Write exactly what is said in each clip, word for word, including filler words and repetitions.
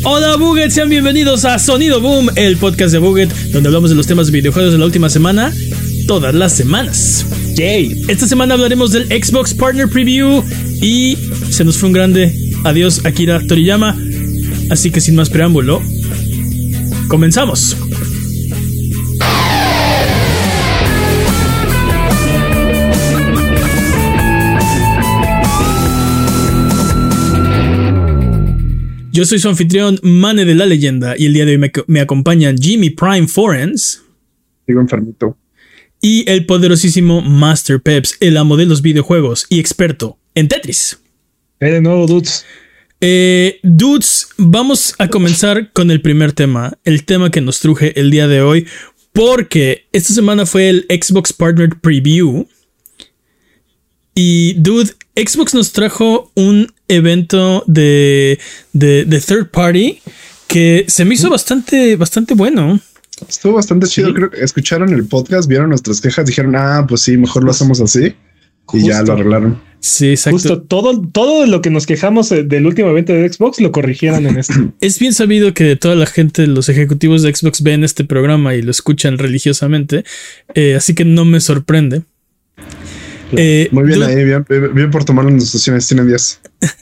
Hola Buget, sean bienvenidos a Sonido Boom, el podcast de Buget, donde hablamos de los temas de videojuegos de la última semana, todas las semanas. Yay. Esta semana hablaremos del Xbox Partner Preview y se nos fue un grande adiós Akira Toriyama, así que sin más preámbulo, comenzamos. Yo soy su anfitrión, Mane de la Leyenda, y el día de hoy me, me acompañan Jimmy Prime Forens. Digo enfermito. Y el poderosísimo Master Peps, el amo de los videojuegos y experto en Tetris. Eh, de nuevo, dudes. Eh, dudes, vamos a comenzar con el primer tema, el tema que nos truje el día de hoy, porque esta semana fue el Xbox Partner Preview. Y, dude, Xbox nos trajo un evento de, de, de third party que se me hizo bastante, bastante bueno. Estuvo bastante chido. Sí. Creo que escucharon el podcast, vieron nuestras quejas, dijeron, ah, pues sí, mejor lo hacemos así. Justo. Y ya lo arreglaron. Sí, exacto. Justo todo, todo lo que nos quejamos del último evento de Xbox lo corrigieron en este. Es bien sabido que toda la gente, los ejecutivos de Xbox ven este programa y lo escuchan religiosamente, eh, así que no me sorprende. Eh, Muy bien, dude, ahí, bien, bien por tomar las decisiones, tienen días.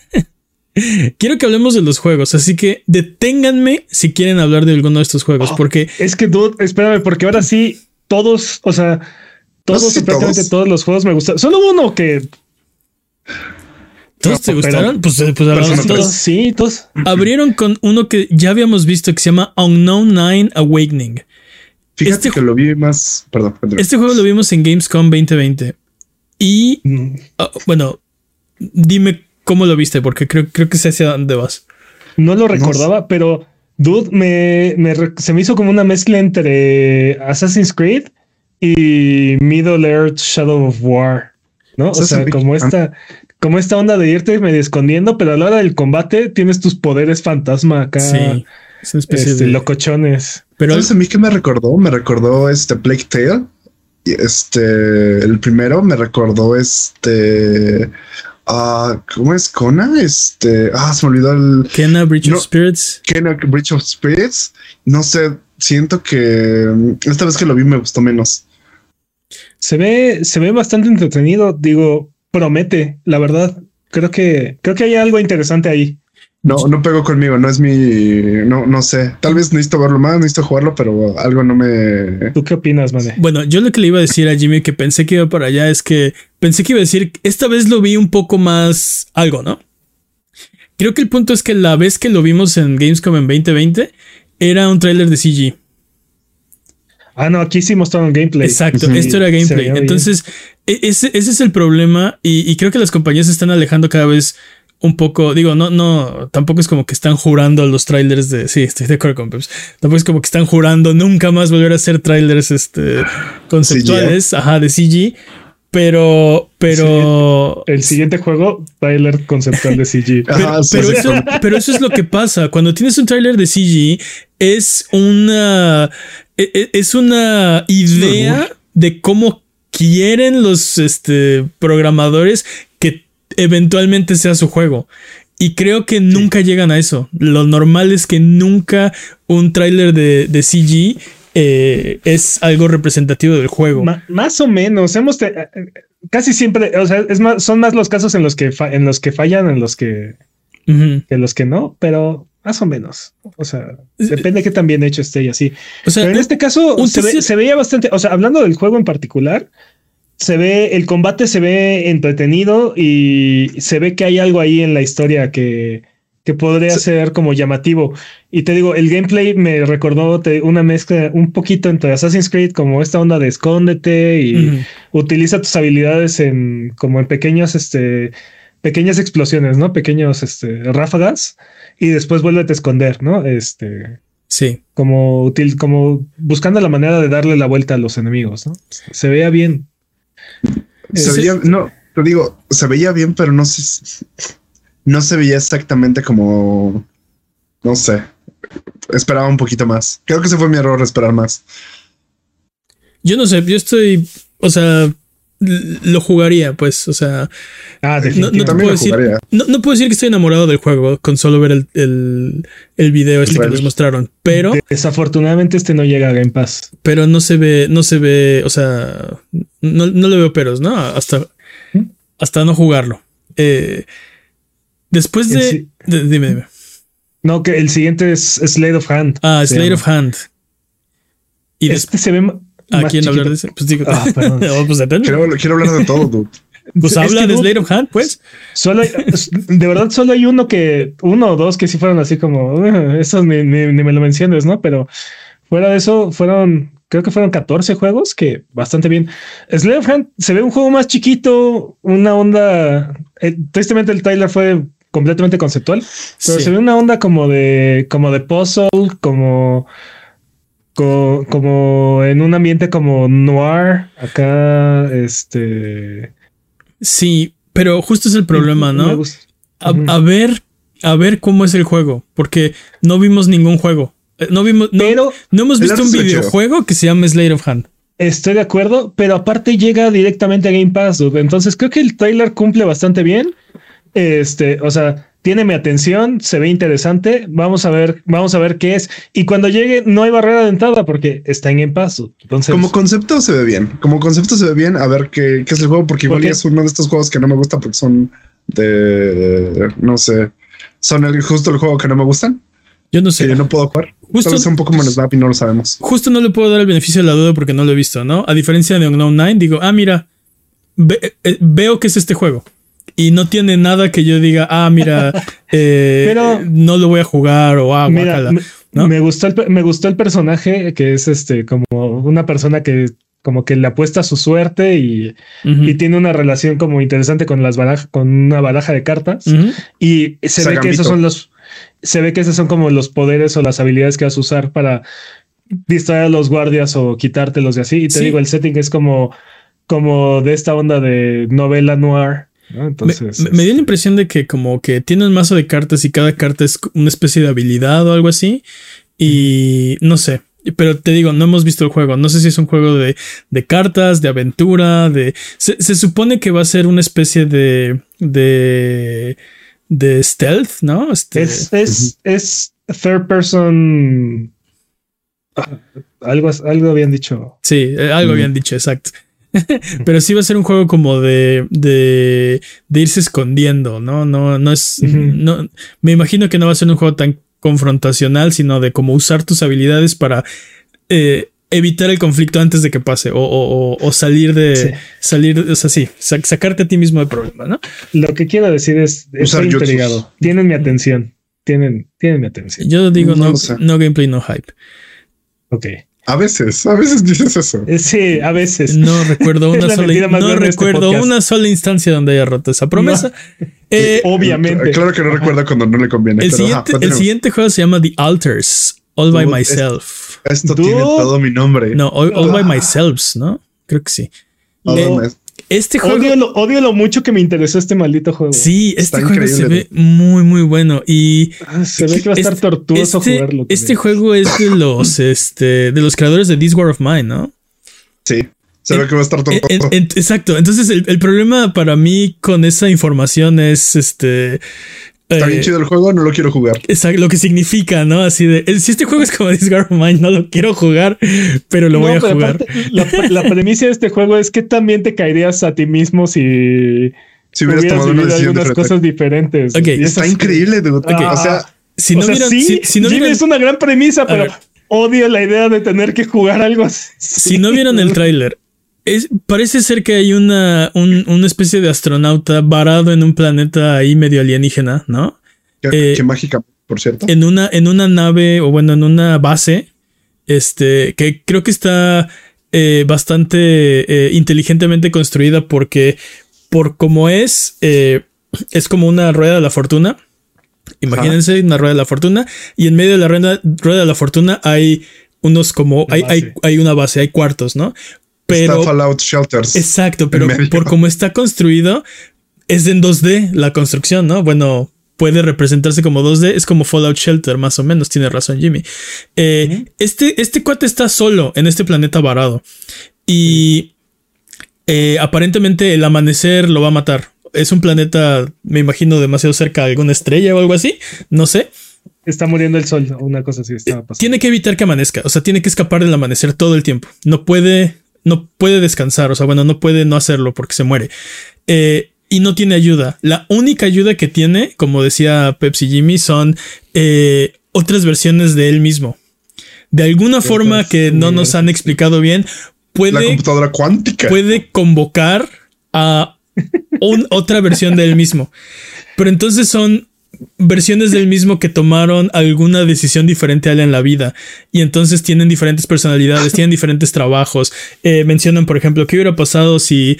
Quiero que hablemos de los juegos, así que deténganme si quieren hablar de alguno de estos juegos, oh, porque... Es que, dude, espérame, porque ahora sí, todos, o sea, todos, no sé si prácticamente todos. todos los juegos me gustaron. Solo uno que... ¿Todos no, te gustaron? Pues, pues hablamos todos. Sí, todos. Abrieron con uno que ya habíamos visto que se llama Unknown Nine Awakening. Fíjate este que lo vi más... Perdón, perdón. Este juego lo vimos en Gamescom veinte veinte. Y mm. uh, bueno, dime cómo lo viste, porque creo, creo que sé hacia dónde vas. No lo recordaba, no sé. Pero dude, me, me, se me hizo como una mezcla entre Assassin's Creed y Middle Earth Shadow of War, ¿no? O sea, como esta, como esta onda de irte medio escondiendo, pero a la hora del combate tienes tus poderes fantasma acá. Sí, es una especie este, de locochones. Pero ¿sabes a mí qué me recordó? Me recordó este Plague Tale. Este, el primero me recordó este, uh, ¿cómo es? Kona, este, ah, se me olvidó el Kena Breach no, of Spirits. Kena Breach of Spirits. No sé, siento que esta vez que lo vi me gustó menos. Se ve, se ve bastante entretenido. Digo, promete, la verdad. Creo que, creo que hay algo interesante ahí. No, no pegó conmigo, no es mi... No, no sé. Tal vez necesito verlo más, necesito jugarlo, pero algo no me... ¿Tú qué opinas, Mane? Bueno, yo lo que le iba a decir a Jimmy, que pensé que iba para allá, es que pensé que iba a decir, esta vez lo vi un poco más algo, ¿no? Creo que el punto es que la vez que lo vimos en Gamescom en veinte veinte, era un tráiler de C G. Ah, no, aquí sí mostraron gameplay. Exacto, sí, esto era gameplay. Entonces, ese, ese es el problema y, y creo que las compañías se están alejando cada vez... un poco, digo, no, no, tampoco es como que están jurando los trailers de, sí, estoy de acuerdo con Peps, tampoco es como que están jurando nunca más volver a hacer trailers este, conceptuales, C G. Ajá, de C G, pero, pero... Sí, el siguiente juego, trailer conceptual de C G. Pero, Ajá, pero, eso, pero eso es lo que pasa, cuando tienes un trailer de C G, es una, es una idea de cómo quieren los este, programadores que eventualmente sea su juego. Y creo que nunca sí. llegan a eso. Lo normal es que nunca un tráiler de, de C G eh, es algo representativo del juego. Ma- más o menos. Hemos te- casi siempre, o sea, es más, son más los casos en los que fa- en los que fallan, en los que, uh-huh. en los que no, pero más o menos. O sea, depende de qué tan bien hecho esté y así. O sea, pero en este caso se, ve, se veía bastante, o sea, hablando del juego en particular, se ve, el combate se ve entretenido y se ve que hay algo ahí en la historia que, que podría sí. ser como llamativo. Y te digo, el gameplay me recordó te, una mezcla un poquito entre Assassin's Creed, como esta onda de escóndete y uh-huh. utiliza tus habilidades en como en pequeños, este, pequeñas explosiones, ¿no? Pequeños este, ráfagas y después vuélvete a esconder, ¿no? Este... Sí. Como, util, como buscando la manera de darle la vuelta a los enemigos, ¿no? Se veía bien. Se veía, no, te digo, se veía bien, pero no se, no se veía exactamente como, no sé, esperaba un poquito más. Creo que ese fue mi error, esperar más. Yo no sé, yo estoy, o sea, lo jugaría, pues, o sea. Ah, definitivamente. No, no, puedo decir, no, no puedo decir que estoy enamorado del juego con solo ver el, el, el video este el que les mostraron, pero. Desafortunadamente este no llega a Game Pass. Pero no se ve, no se ve, o sea, no, no le veo peros, ¿no? Hasta, ¿Mm? hasta no jugarlo. Eh, después de, si de. Dime, dime. No, que el siguiente es Sleight of Hand. Ah, Sleight of Hand. Y este se ve. ¿A quién hablar de ese? Pues digo, ah, oh, pues quiero, quiero hablar de todo, dude. Pues habla de Sleight of Hand, pues. Solo hay, de verdad, solo hay uno que, uno o dos que sí fueron así como, uh, esos ni, ni, ni me lo menciones, ¿no? Pero fuera de eso, fueron, creo que fueron catorce juegos, que bastante bien. Sleight of Hand se ve un juego más chiquito, una onda. Eh, tristemente, el trailer fue completamente conceptual, pero sí. se ve una onda como de, como de puzzle, como. Co como en un ambiente como noir, acá, este... Sí, pero justo es el problema, ¿no? A, a ver, a ver cómo es el juego, porque no vimos ningún juego. No vimos, no, pero no hemos visto un videojuego que se llama Sleight of Hand. Estoy de acuerdo, pero aparte llega directamente a Game Pass, entonces creo que el trailer cumple bastante bien. Este, o sea... Tiene mi atención, se ve interesante. Vamos a ver, vamos a ver qué es. Y cuando llegue, no hay barrera de entrada porque está en Game Pass. Entonces, como concepto se ve bien. Como concepto se ve bien. A ver qué, qué es el juego, porque igual es uno de estos juegos que no me gusta porque son de, de no sé, son el, justo el juego que no me gustan. Yo no sé. Que yo no puedo jugar. Justo es un Pokémon Snap y no lo sabemos. Justo no le puedo dar el beneficio de la duda porque no lo he visto, ¿no? A diferencia de Unknown Nine, digo, ah, mira, ve, eh, veo que es este juego. Y no tiene nada que yo diga, ah, mira, eh, pero no lo voy a jugar o ah, mira, guácala, ¿no? Me gustó el, me gustó el personaje que es este como una persona que como que le apuesta a su suerte y, uh-huh. y tiene una relación como interesante con las barajas, con una baraja de cartas. Uh-huh. Y se ve que esos son los, se ve que esos son como los poderes o las habilidades que vas a usar para distraer a los guardias o quitártelos y así. Y te sí. digo, el setting es como, como de esta onda de novela noir. ¿No? Entonces, me, me dio la impresión de que como que tiene un mazo de cartas y cada carta es una especie de habilidad o algo así. Y no sé, pero te digo, no hemos visto el juego. No sé si es un juego de, de cartas, de aventura, de... Se, se supone que va a ser una especie de... de, de stealth, ¿no? Este, es, es, es third person... Algo, algo habían dicho. Sí, algo mm. habían dicho, exacto. Pero sí va a ser un juego como de, de, de irse escondiendo, ¿no? No, no es. Uh-huh. No, me imagino que no va a ser un juego tan confrontacional, sino de cómo usar tus habilidades para eh, evitar el conflicto antes de que pase. O, o, o salir de. Sí. Salir, o sea, sí, sac- sacarte a ti mismo del problema, ¿no? Lo que quiero decir es. Estoy intrigado. Tienen mi atención. Tienen, tienen mi atención. Yo digo no, no, no, no gameplay, no hype. Ok. A veces, a veces dices eso. Sí, a veces. No recuerdo una sola, no recuerdo este una sola instancia donde haya roto esa promesa. No. Eh, Obviamente. Claro que no recuerdo cuando no le conviene. El, pero, siguiente, ajá, el siguiente juego se llama The Alters, All Dude, by Myself. Esto, esto tiene todo mi nombre. No, All, all by Myself, ¿no? Creo que sí. Eh, este juego. Odio lo, odio lo mucho que me interesó este maldito juego. Sí, este Está juego increíble. Se ve muy, muy bueno. Y ah, se ve que va a estar este, tortuoso este, jugarlo. Este juego es de los, este, de los creadores de This War of Mine, ¿no? Sí. Se ve que va a estar tortuoso. En, en, exacto. Entonces, el, el problema para mí con esa información es este. Está bien eh, chido el juego, no lo quiero jugar. Exacto, lo que significa, ¿no? Así de, si este juego es como This War of Mine, no lo quiero jugar, pero lo no, voy a jugar. Aparte, la, la premisa de este juego es que también te caerías a ti mismo si, si hubieras tomado una algunas diferente. cosas diferentes. Okay. Está así. Increíble, dude. Okay. Ah, o sea, si no o sea, vieron, sí, si, si no Jimmy vieron, es una gran premisa, pero odio la idea de tener que jugar algo así. Si no vieron el tráiler, Es, parece ser que hay una, un, una especie de astronauta varado en un planeta ahí medio alienígena, ¿no? Qué, eh, qué mágica, por cierto. En una, en una nave, o bueno, en una base, este, que creo que está eh, bastante eh, inteligentemente construida porque, por como es, eh, es como una rueda de la fortuna. Imagínense Ajá. una rueda de la fortuna, y en medio de la rueda, rueda de la fortuna hay unos como, hay, hay, hay una base, hay cuartos, ¿no? Pero, está Fallout Shelters. Exacto, pero por cómo está construido, es en dos D la construcción, ¿no? Bueno, puede representarse como dos D, es como Fallout Shelter, más o menos, tiene razón Jimmy. Eh, uh-huh. este, este cuate está solo en este planeta varado. Y Eh, aparentemente el amanecer lo va a matar. Es un planeta, me imagino, demasiado cerca de alguna estrella o algo así. No sé. Está muriendo el sol, una cosa así estaba pasando. Tiene que evitar que amanezca. O sea, tiene que escapar del amanecer todo el tiempo. No puede, no puede descansar. O sea, bueno, no puede no hacerlo porque se muere. Eh, y no tiene ayuda. La única ayuda que tiene, como decía Pepsi Jimmy, son eh, otras versiones de él mismo. De alguna Entonces, forma que no nos han explicado bien, puede, la computadora cuántica. Puede convocar a un, otra versión de él mismo. Pero entonces son versiones del mismo que tomaron alguna decisión diferente a él en la vida y entonces tienen diferentes personalidades, tienen diferentes trabajos. Eh, mencionan, por ejemplo, qué hubiera pasado si,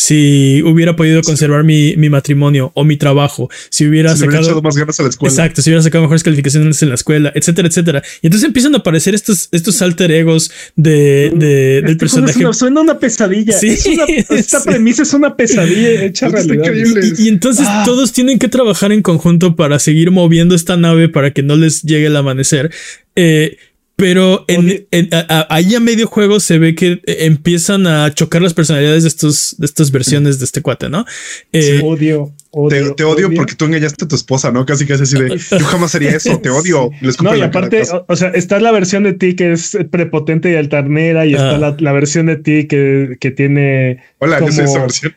si hubiera podido conservar mi, mi matrimonio o mi trabajo, si hubiera si sacado hubiera más ganas a la escuela. Exacto, si hubiera sacado mejores calificaciones en la escuela, etcétera, etcétera. Y entonces empiezan a aparecer estos, estos alter egos de, de del este personaje. Una, suena una pesadilla. Sí, es una, esta premisa es una pesadilla hecha realidad. Y, y entonces ah. todos tienen que trabajar en conjunto para seguir moviendo esta nave para que no les llegue el amanecer. Eh, pero en, en, a, a, ahí a medio juego se ve que empiezan a chocar las personalidades de estos de estas versiones de este cuate, ¿no? Eh, sí, odio, odio. Te, te odio, odio porque tú engañaste a tu esposa, ¿no? Casi casi así de yo jamás haría eso, te odio. Sí. No, y aparte, o, o sea, está la versión de ti que es prepotente y altanera, y ah. está la, la versión de ti que, que tiene. Hola, como, yo soy esa versión.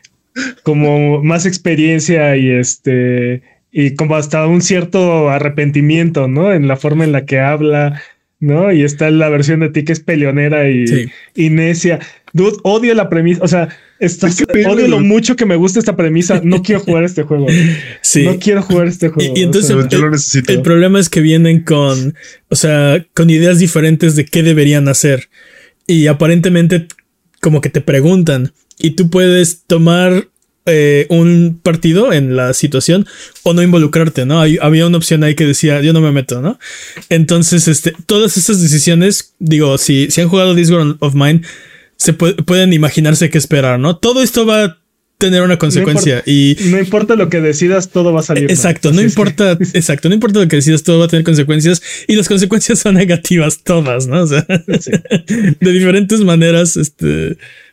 Como más experiencia y este. Y como hasta un cierto arrepentimiento, ¿no? En la forma en la que habla, ¿no? Y está la versión de ti que es peleonera y, sí. y necia. Dude, odio la premisa. O sea, estás, odio lo mucho que me gusta esta premisa. No quiero jugar este juego. Sí. No quiero jugar este juego. Y, y entonces o sea, yo lo necesito. El problema es que vienen con, o sea, con ideas diferentes de qué deberían hacer. Y aparentemente como que te preguntan y tú puedes tomar Eh, un partido en la situación o no involucrarte, ¿no? Hay, había una opción ahí que decía yo no me meto, ¿no? Entonces, este, todas esas decisiones, digo, si, si han jugado This War of Mine, se puede, pueden imaginarse qué esperar, ¿no? Todo esto va a tener una consecuencia no importa, y no importa lo que decidas, todo va a salir. Exacto, no importa, que... exacto, no importa lo que decidas, todo va a tener consecuencias y las consecuencias son negativas todas, ¿no? O sea, sí. de diferentes maneras, este.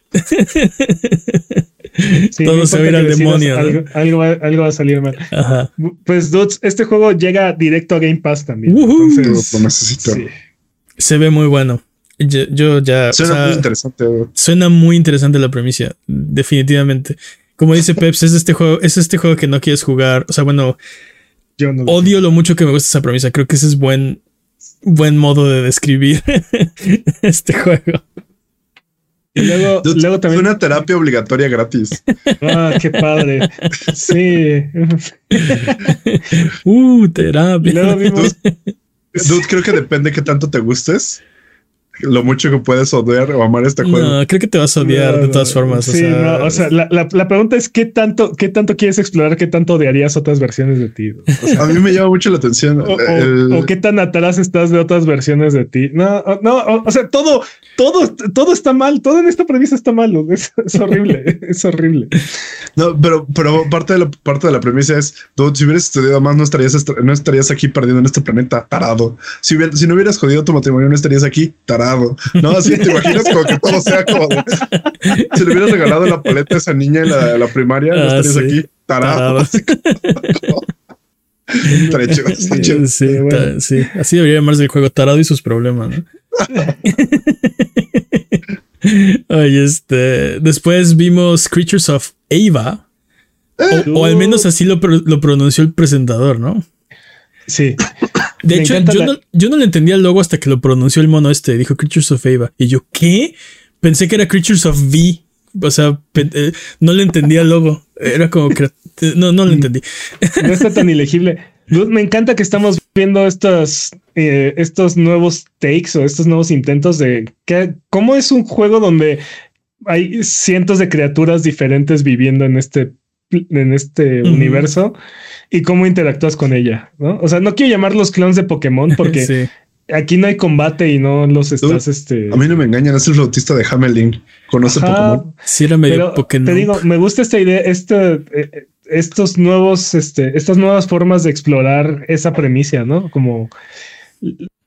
Sí, todo no se va a ir al demonio, ¿no? algo, algo, va, algo va a salir mal. Ajá. Pues dudes, este juego llega directo a Game Pass también. Uh-huh. Entonces, lo necesito. Sí. Se ve muy bueno. Yo, yo ya suena o sea, muy interesante. Suena muy interesante la premisa, definitivamente. Como dice Peps, es este juego, es este juego que no quieres jugar. O sea, bueno, yo no odio lo mucho que me gusta esa premisa. Creo que ese es buen, buen modo de describir este juego. Y luego, Dude, luego también. Es una terapia obligatoria gratis. Ah, qué padre. Sí. Uh, terapia. Luego vimos... Dude, dude, creo que depende de qué tanto te gustes, lo mucho que puedes odiar o amar este juego. No, creo que te vas a odiar no, de todas formas. Sí, o sea, no, o sea, la, la, la pregunta es qué tanto, qué tanto quieres explorar, qué tanto odiarías otras versiones de ti. O sea, a mí me llama mucho la atención. O, el... o, o qué tan atrás estás de otras versiones de ti. No, no, o, o sea, todo, todo, todo está mal. Todo en esta premisa está mal. Es, es horrible. Es horrible. No, pero, pero parte de la parte de la premisa es, dude, si hubieras estudiado más, no estarías, no estarías aquí perdiendo en este planeta, tarado. Si, hubiera, si no hubieras jodido tu matrimonio, no estarías aquí, tarado. No, así te imaginas como que todo sea como de, si le hubieras regalado la paleta a esa niña en la, la primaria, ah, no estarías sí. aquí, tarado. tarado. Estaría chido, está chido. Sí, sí, bueno. sí, así debería llamarse el juego, tarado y sus problemas, ¿no? Oye, este, después vimos Creatures of Ava, o, o al menos así lo, lo pronunció el presentador, ¿no? Sí. De Me hecho, yo, la... no, yo no le entendía el logo hasta que lo pronunció el mono este, dijo Creatures of Ava. Y yo, ¿qué? Pensé que era Creatures of V. O sea, eh, no le entendía el logo. Era como que no, no lo entendí. No está tan ilegible. Me encanta que estamos viendo estos, eh, estos nuevos takes o estos nuevos intentos de que, cómo es un juego donde hay cientos de criaturas diferentes viviendo en este, en este uh-huh. universo y cómo interactúas con ella, ¿no? O sea, no quiero llamarlos clones de Pokémon porque sí. Aquí no hay combate y no los estás, Tú, este... A mí no me engañan, es el flautista de Hamelin. Conoce Ajá, Pokémon. Sí, era medio Pokémon. Te digo, me gusta esta idea, este, eh, estos nuevos, este, estas nuevas formas de explorar esa premisa, ¿no? Como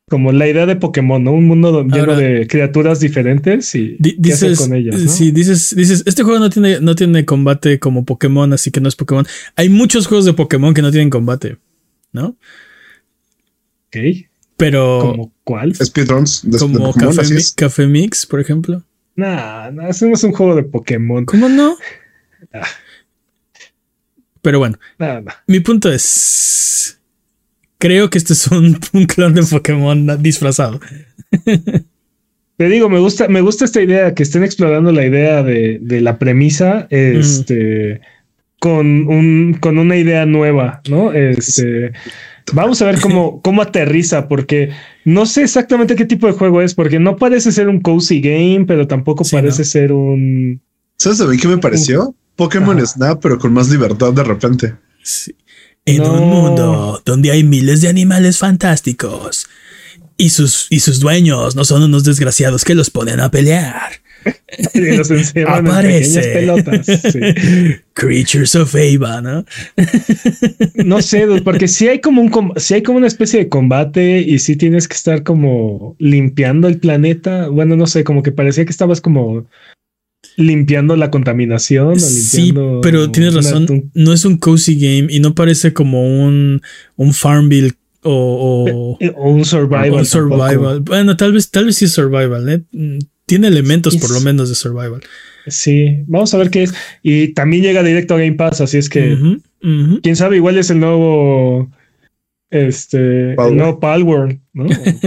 como la idea de Pokémon, ¿no? Un mundo lleno Ahora, de criaturas diferentes y di- qué dices, hacer con ellas, ¿no? Sí, dices, dices, este juego no tiene, no tiene combate como Pokémon, así que no es Pokémon. Hay muchos juegos de Pokémon que no tienen combate, ¿no? Ok. Pero. ¿Como cuál? Speedruns. De, como de Pokémon, Café, Mi- Café Mix, por ejemplo. Nah, nah, eso no es un juego de Pokémon. ¿Cómo no? Ah. Pero bueno, Nah, nah. mi punto es. Creo que este es un, un clon de Pokémon disfrazado. Te digo, me gusta, me gusta esta idea, que estén explorando la idea de, de la premisa, este, mm. con un, con una idea nueva, ¿no? Este, vamos a ver cómo, cómo aterriza, porque no sé exactamente qué tipo de juego es, porque no parece ser un cozy game, pero tampoco sí, parece ¿no? ser un. ¿Sabes a mí qué me pareció? Un, Pokémon Ajá. Snap, pero con más libertad de repente. Sí. En no. un mundo donde hay miles de animales fantásticos y sus, y sus dueños no son unos desgraciados que los ponen a pelear. Y los encierran Aparece. en pequeñas pelotas. Sí. Creatures of Ava, ¿no? No sé, porque sí hay como un sí hay como una especie de combate y sí tienes que estar como limpiando el planeta. Bueno, no sé, como que parecía que estabas como limpiando la contaminación. Sí, o pero tienes razón. Una, un, no es un cozy game y no parece como un, un Farmville o, o, o un survival. O un survival. Bueno, tal vez, tal vez sí es survival, ¿eh? Tiene elementos es, por lo menos de survival. Sí, vamos a ver qué es. Y también llega directo a Game Pass, así es que uh-huh, uh-huh. quién sabe, igual es el nuevo este Power. el nuevo Palworld, ¿no?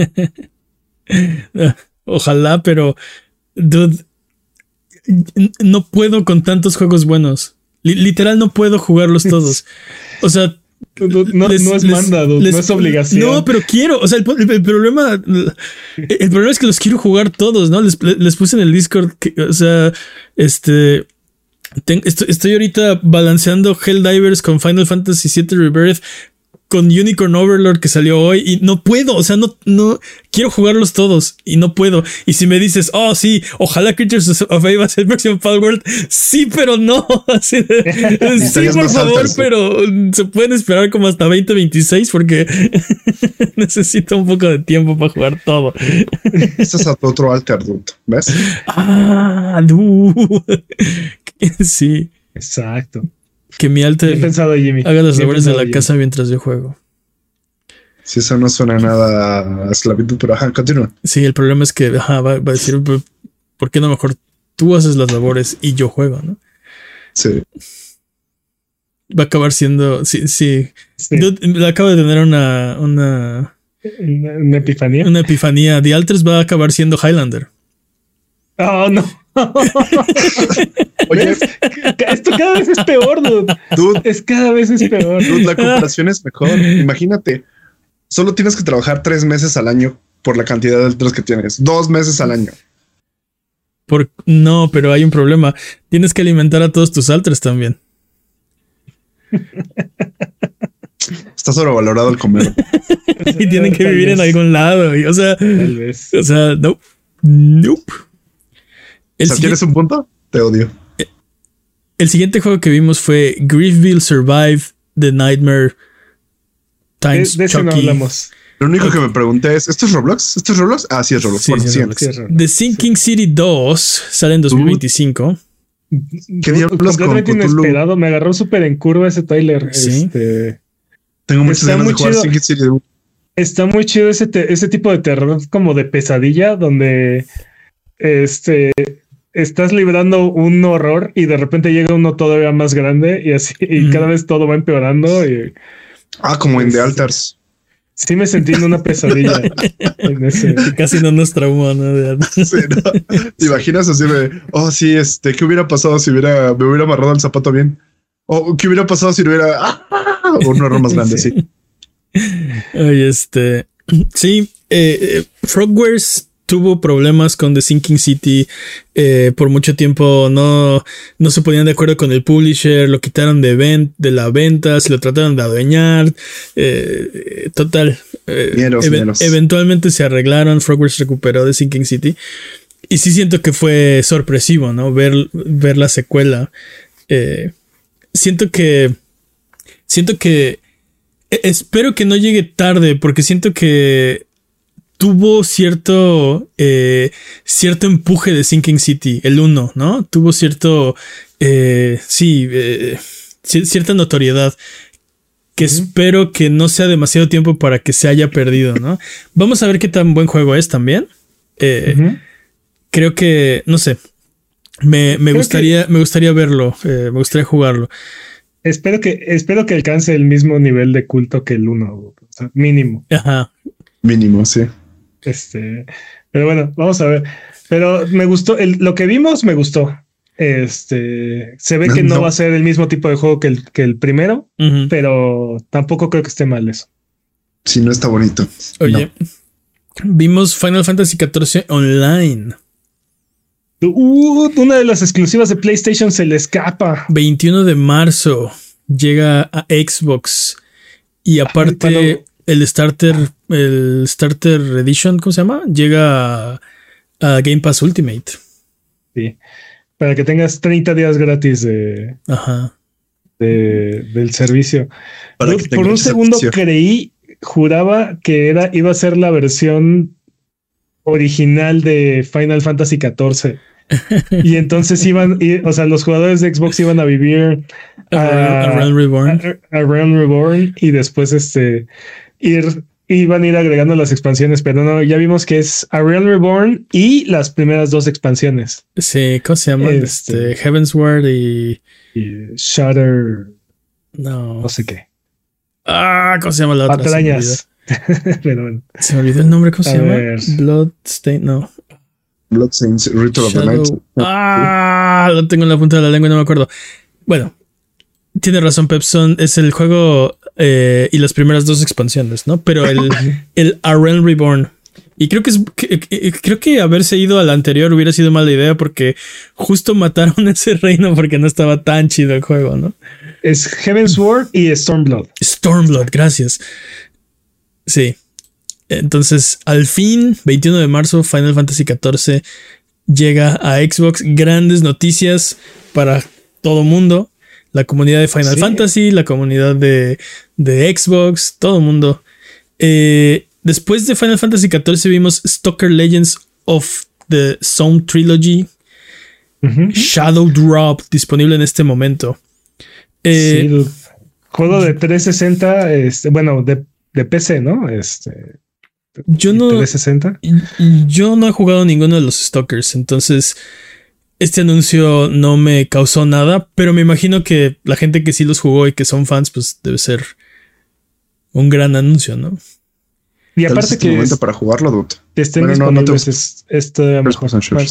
Ojalá, pero dude, no puedo con tantos juegos buenos. L- literal no puedo jugarlos todos. O sea, No, no, les, no es mandado, no es obligación. No, pero quiero. O sea, el, el, el problema. El problema es que los quiero jugar todos, ¿no? Les, les puse en el Discord. Que, o sea, este. Ten, estoy, estoy ahorita balanceando Helldivers con Final Fantasy siete Rebirth. Con Unicorn Overlord que salió hoy y no puedo, o sea, no, no quiero jugarlos todos y no puedo. Y si me dices, oh, sí, ojalá Creatures of Ava sea el próximo Palworld, sí, pero no. Así de, sí, por favor, altas, pero se pueden esperar como hasta veinte veintiséis porque necesito un poco de tiempo para jugar todo. Este es otro alter, ¿ves? Ah, dude. Sí, exacto. Que mi alter pensado, Jimmy. haga las labores de la Jimmy. casa mientras yo juego. Sí, eso no suena nada a esclavitud, pero ajá, continúa. Sí, el problema es que ajá, va, va a decir, ¿por qué no mejor tú haces las labores y yo juego, no? Sí. Va a acabar siendo, sí, sí. sí. Yo acabo de tener una, una, una, una epifanía. Una epifanía. The Alters va a acabar siendo Highlander. Oh, no. Oye, esto cada vez es peor, dude. dude. Es cada vez es peor. Dude, la comparación es mejor. Imagínate, solo tienes que trabajar tres meses al año por la cantidad de alters que tienes. Dos meses al año. Por, no, pero hay un problema. Tienes que alimentar a todos tus alters también. Está sobrevalorado el comer. Y tienen que Tal vivir vez. en algún lado. Y, o sea, Tal vez. O sea, no. Nope. El o sea, ¿tienes un punto? Te odio. El siguiente juego que vimos fue Griefville Survive The Nightmare Times de, de Chucky. No hablamos. Lo único okay. que me pregunté es, ¿esto es Roblox? ¿Esto es Roblox? Ah, sí es Roblox. Sí, bueno, sí, sí, Roblox. sí es Roblox. The Sinking sí. City dos sale en dos mil veinticinco. ¿Qué diablos completamente con inesperado? Me agarró súper en curva ese trailer. Sí. Este, Tengo muchas ganas de jugar Sinking City. Está muy chido ese, te, ese tipo de terror como de pesadilla donde este estás librando un horror y de repente llega uno todavía más grande y así y mm. cada vez todo va empeorando. Y, ah, como en The Alters. Sí me sentí en una pesadilla. en ese. Casi no nos traumó, ¿no? Sí, ¿no? ¿Te imaginas así de, oh, sí, este, ¿qué hubiera pasado si hubiera, me hubiera amarrado el zapato bien? O ¿qué hubiera pasado si hubiera, ah, un horror más grande, sí? sí. Ay, este, sí, eh, eh, Frogwares tuvo problemas con The Sinking City eh, por mucho tiempo. No, no se ponían de acuerdo con el publisher, lo quitaron de, ven, de la venta, se lo trataron de adueñar. Eh, total. Eh, mieros, ev- mieros. Eventualmente se arreglaron. Frogwares recuperó The Sinking City. Y sí siento que fue sorpresivo, ¿no? Ver, ver la secuela. Eh, siento que. Siento que. Espero que no llegue tarde, porque siento que. tuvo cierto, eh, cierto empuje de Sinking City, el uno, ¿no? Tuvo cierto, eh, sí, eh, cierta notoriedad que uh-huh. espero que no sea demasiado tiempo para que se haya perdido, ¿no? Vamos a ver qué tan buen juego es también. Eh, uh-huh. Creo que, no sé, me, me gustaría, que... me gustaría verlo, eh, me gustaría jugarlo. Espero que, espero que alcance el mismo nivel de culto que el uno, o sea, mínimo. Ajá. Mínimo, sí. Este, pero bueno, vamos a ver. Pero me gustó, el, lo que vimos me gustó. Este, se ve que no, no va a ser el mismo tipo de juego que el, que el primero, uh-huh. pero tampoco creo que esté mal eso. Sí, no está bonito. Oye, no. Vimos Final Fantasy catorce Online. Uh, una de las exclusivas de PlayStation se le escapa. veintiuno de marzo llega a Xbox. Y aparte, Ay, para... el Starter, el Starter Edition, ¿cómo se llama? Llega a, a Game Pass Ultimate. Sí. Para que tengas treinta días gratis de, Ajá. de del servicio. Yo, por un segundo servicio. creí, juraba que era, iba a ser la versión original de Final Fantasy catorce. Y entonces iban, y, o sea, los jugadores de Xbox iban a vivir a, a, a Realm Reborn. A, a Realm Reborn y después este ir, iban a ir agregando las expansiones, pero no, ya vimos que es A Realm Reborn y las primeras dos expansiones. Sí, ¿cómo se llaman? Este, este, Heavensward y... y Shatter. No. No sé qué. Ah, ¿cómo se llama la otra? Patrañas. Pero bueno. Se me olvidó el nombre, ¿cómo a se llama? Ver. Bloodstained, no. Bloodstained Ritual of the Night. Ah, lo tengo en la punta de la lengua y no me acuerdo. Bueno, tiene razón, Pepson. Es el juego eh, y las primeras dos expansiones, ¿no? Pero el, el A Realm Reborn. Y creo que es que, que, creo que haberse ido al anterior hubiera sido mala idea porque justo mataron ese reino porque no estaba tan chido el juego, ¿no? Es Heavensward y Stormblood. Stormblood, gracias. Sí. Entonces, al fin, veintiuno de marzo, Final Fantasy catorce llega a Xbox. Grandes noticias para todo mundo. La comunidad de Final sí. Fantasy, la comunidad de, de Xbox, todo el mundo. Eh, después de Final Fantasy catorce vimos Stalker Legends of the Zone Trilogy. Uh-huh. Shadow Drop, disponible en este momento. Eh, sí, el juego de trescientos sesenta, este, bueno, de, de P C, ¿no? Este... Yo no, trescientos sesenta. Yo no he jugado ninguno de los Stalkers, entonces este anuncio no me causó nada, pero me imagino que la gente que sí los jugó y que son fans, pues debe ser un gran anuncio, ¿no? Y aparte que es, para jugarlo, dude. Que estén bueno, disponibles no, no es, es todavía mejor.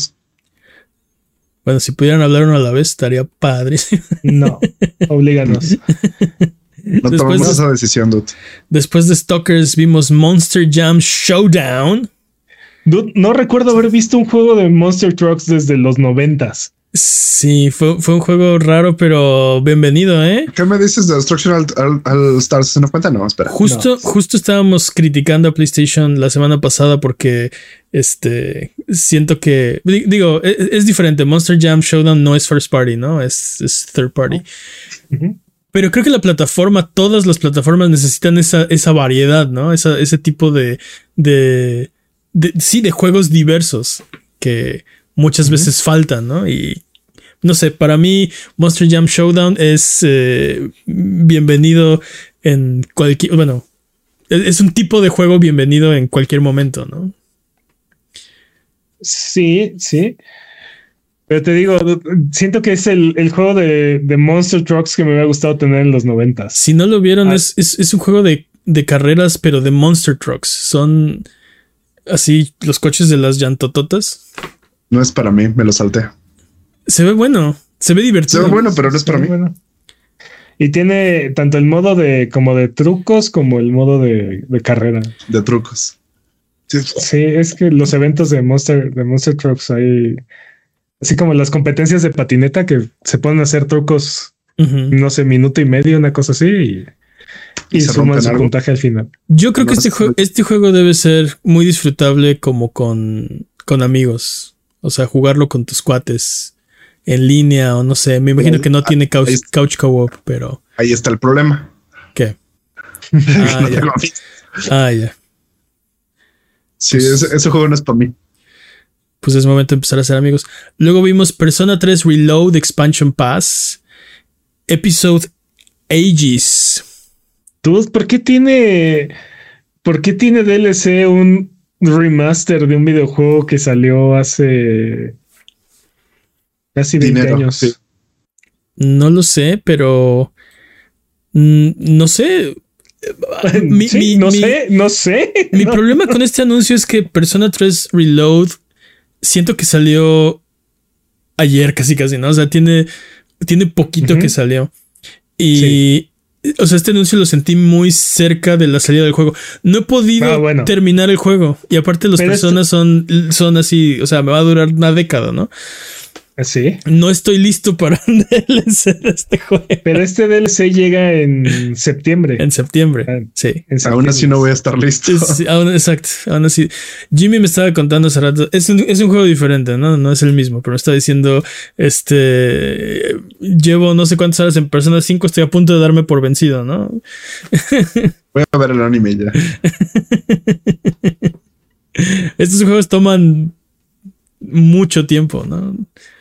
Bueno, si pudieran hablar uno a la vez, estaría padrísimo. No, oblíganos. No tomamos esa decisión, dude. Después de Stalkers vimos Monster Jam Showdown. Dude, no recuerdo haber visto un juego de Monster Trucks desde los noventas. Sí, fue, fue un juego raro, pero bienvenido, ¿eh? ¿Qué me dices de Destruction al, al, al Star sesenta cuenta? No, espera. Justo, no. justo estábamos criticando a PlayStation la semana pasada porque este siento que digo, es, es diferente. Monster Jam Showdown no es first party, ¿no? Es, es third party. Uh-huh. Pero creo que la plataforma, todas las plataformas necesitan esa, esa variedad, ¿no? Esa, ese tipo de, de, de, sí, de juegos diversos que muchas uh-huh. veces faltan, ¿no? Y no sé, para mí Monster Jam Showdown es eh, bienvenido en cualquier, bueno, es un tipo de juego bienvenido en cualquier momento, ¿no? Sí, sí. Pero te digo, siento que es el, el juego de, de Monster Trucks que me hubiera gustado tener en los noventas. Si no lo vieron, ah. es, es, es un juego de, de carreras, pero de Monster Trucks. Son así los coches de las llantototas. No es para mí, me lo salté. Se ve bueno, se ve divertido. Se ve bueno, pero no es para mí. Bueno. Y tiene tanto el modo de como de trucos como el modo de, de carrera. De trucos. Sí. sí, es que los eventos de Monster, de Monster Trucks hay... Así como las competencias de patineta que se pueden hacer trucos, uh-huh. no sé, minuto y medio, una cosa así, y, y, y suman su algo? puntaje al final. Yo creo que este, jue- este juego debe ser muy disfrutable como con, con amigos. O sea, jugarlo con tus cuates en línea o no sé. Me imagino que no tiene couch, couch co-op, pero... Ahí está el problema. ¿Qué? Ah, ya. Ah, ya. Sí, pues, ese, ese juego no es para mí. Pues es momento de empezar a ser amigos. Luego vimos Persona tres Reload Expansion Pass, Episode Ages. ¿Tú por qué tiene, por qué tiene D L C un remaster de un videojuego que salió hace casi veinte Dinero, años? sí. No lo sé, pero mm, no sé. Mi, Sí, mi- no mi- sé, no sé. Mi No. problema con este anuncio es que Persona tres Reload siento que salió ayer casi casi, ¿no? O sea, tiene, tiene poquito Ujú. que salió. Y, o sea, este anuncio lo sentí muy cerca de la salida del juego. No he podido Ah, bueno. terminar el juego. Y aparte los Pero personas son, son así, o sea, me va a durar una década, ¿no? Sí, No estoy listo para un D L C de este juego. pero este D L C llega en septiembre. En septiembre, Ah, sí. en Aún septiembre. así no voy a estar listo. Es- sí, aún- exacto, aún así. Jimmy me estaba contando hace rato. Es un, es un juego diferente, ¿no? No es el mismo, pero me está diciendo: Este. Llevo no sé cuántas horas en Persona cinco, estoy a punto de darme por vencido, ¿no? Voy a ver el anime ya. Estos juegos toman mucho tiempo, ¿no?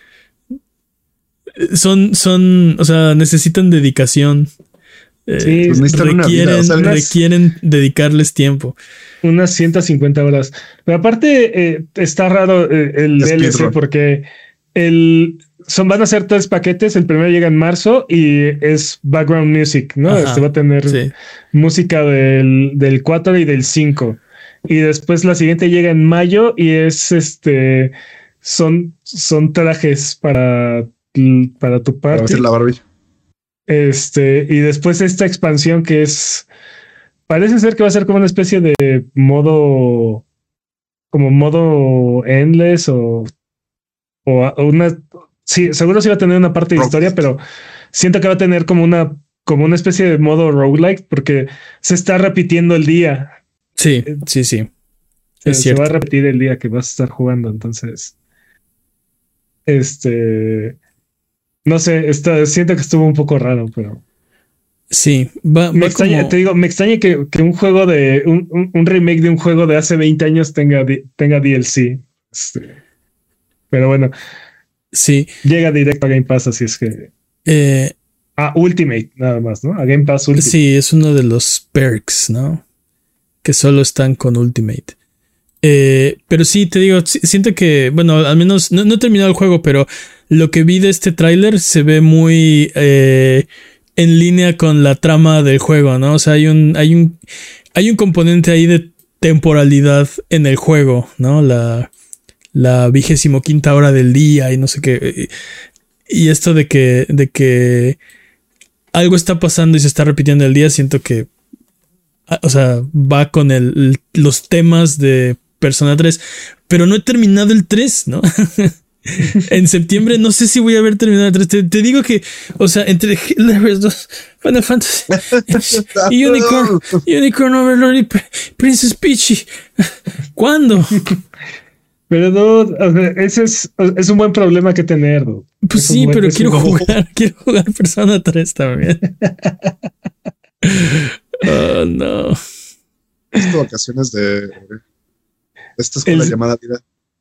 Son, son, o sea, necesitan dedicación. Eh, Sí, Pues necesitan una vida, requieren, o sea, unas- requieren dedicarles tiempo. unas ciento cincuenta horas. Pero aparte, eh, está raro eh, el Es D L C speedrun. porque el, son, van a ser tres paquetes. El primero llega en marzo y es background music, ¿no? Ajá, Este va a tener sí. música del, del cuatro y del cinco. Y después la siguiente llega en mayo y es este. Son, son trajes para, para tu Para party. hacer la Barbie. Este, y después esta expansión que es. Parece ser que va a ser como una especie de modo. Como modo endless o. O a- o una. Sí, seguro sí va a tener una parte de Rogue. historia, pero siento que va a tener como una. Como una especie de modo roguelike, porque se está repitiendo el día. Sí, sí, sí. Se, Es se cierto. va a repetir el día que vas a estar jugando, entonces. Este. No sé, está, siento que estuvo un poco raro, pero. Sí, va, Me va extraña, como- te digo, me extraña que, que un juego de. Un, un- un remake de un juego de hace veinte años tenga, di- tenga D L C. Este, pero bueno, Sí. llega directo a Game Pass, así es que. Eh, A Ultimate, nada más, ¿no? A Game Pass Ultimate. sí, es uno de los perks, ¿no? Que solo están con Ultimate. Eh, pero sí, te digo, sí, siento que, bueno, al menos no, no he terminado el juego, pero lo que vi de este tráiler se ve muy eh, en línea con la trama del juego, ¿no? O sea, hay un, hay un, hay un componente ahí de temporalidad en el juego, ¿no? La, la vigésimo quinta hora del día y no sé qué. Y esto de que, de que algo está pasando y se está repitiendo el día, siento que, o sea, va con el, el- los temas de Persona tres, pero no he terminado el tres, ¿no? En septiembre no sé si voy a haber terminado el tres. Te, te digo que, o sea, entre Hitler dos, Final Fantasy y Unicorn, Unicorn Overlord y Pr- Princess Peachy. ¿Cuándo? Pero no, o sea, ese es, es un buen problema que tener. ¿no? Pues Es un sí, buen- pero es un quiero buen- jugar, quiero jugar Persona tres también. Oh, no. Estas vacaciones de esta escuela El- llamada vida.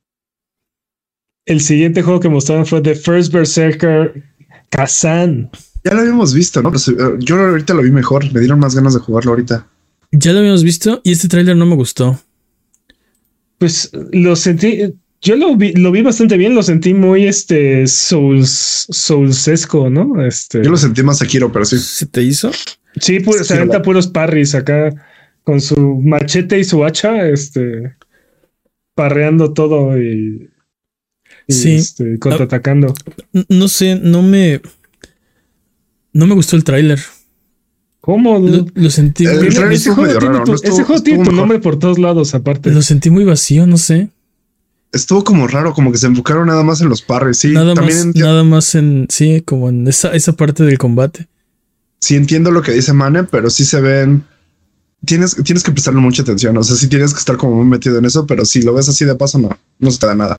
El siguiente juego que mostraron fue The First Berserker Kazan. Ya lo habíamos visto, ¿no? Pero se- eh, yo ahorita lo vi mejor. Me dieron más ganas de jugarlo ahorita. Ya lo habíamos visto y este tráiler no me gustó. Pues lo sentí, yo lo vi, lo vi bastante bien, lo sentí muy este Souls, Soulsesco, ¿no? Este, Yo lo sentí más Sekiro, pero sí. ¿Se te hizo? sí, pu- se Sí, aventa ¿verdad? puros parries acá con su machete y su hacha, este, parreando todo y, y, Sí. este, contraatacando. N- No sé, no me. No me gustó el tráiler. ¿Cómo? Lo, lo sentí El muy, trailer Ese estuvo juego medio tiene raro, tu, ¿no? Estuvo- ese juego tiene estuvo tu mejor. nombre por todos lados, aparte. lo sentí muy vacío, no sé. Estuvo como raro, como que se enfocaron nada más en los parries. Sí, nada también más, enti- nada más en. Sí, como en esa, esa parte del combate. sí entiendo lo que dice Mane, pero sí se ven. Tienes, tienes que prestarle mucha atención. O sea, sí tienes que estar como muy metido en eso, pero si lo ves así de paso, no, no se te da nada.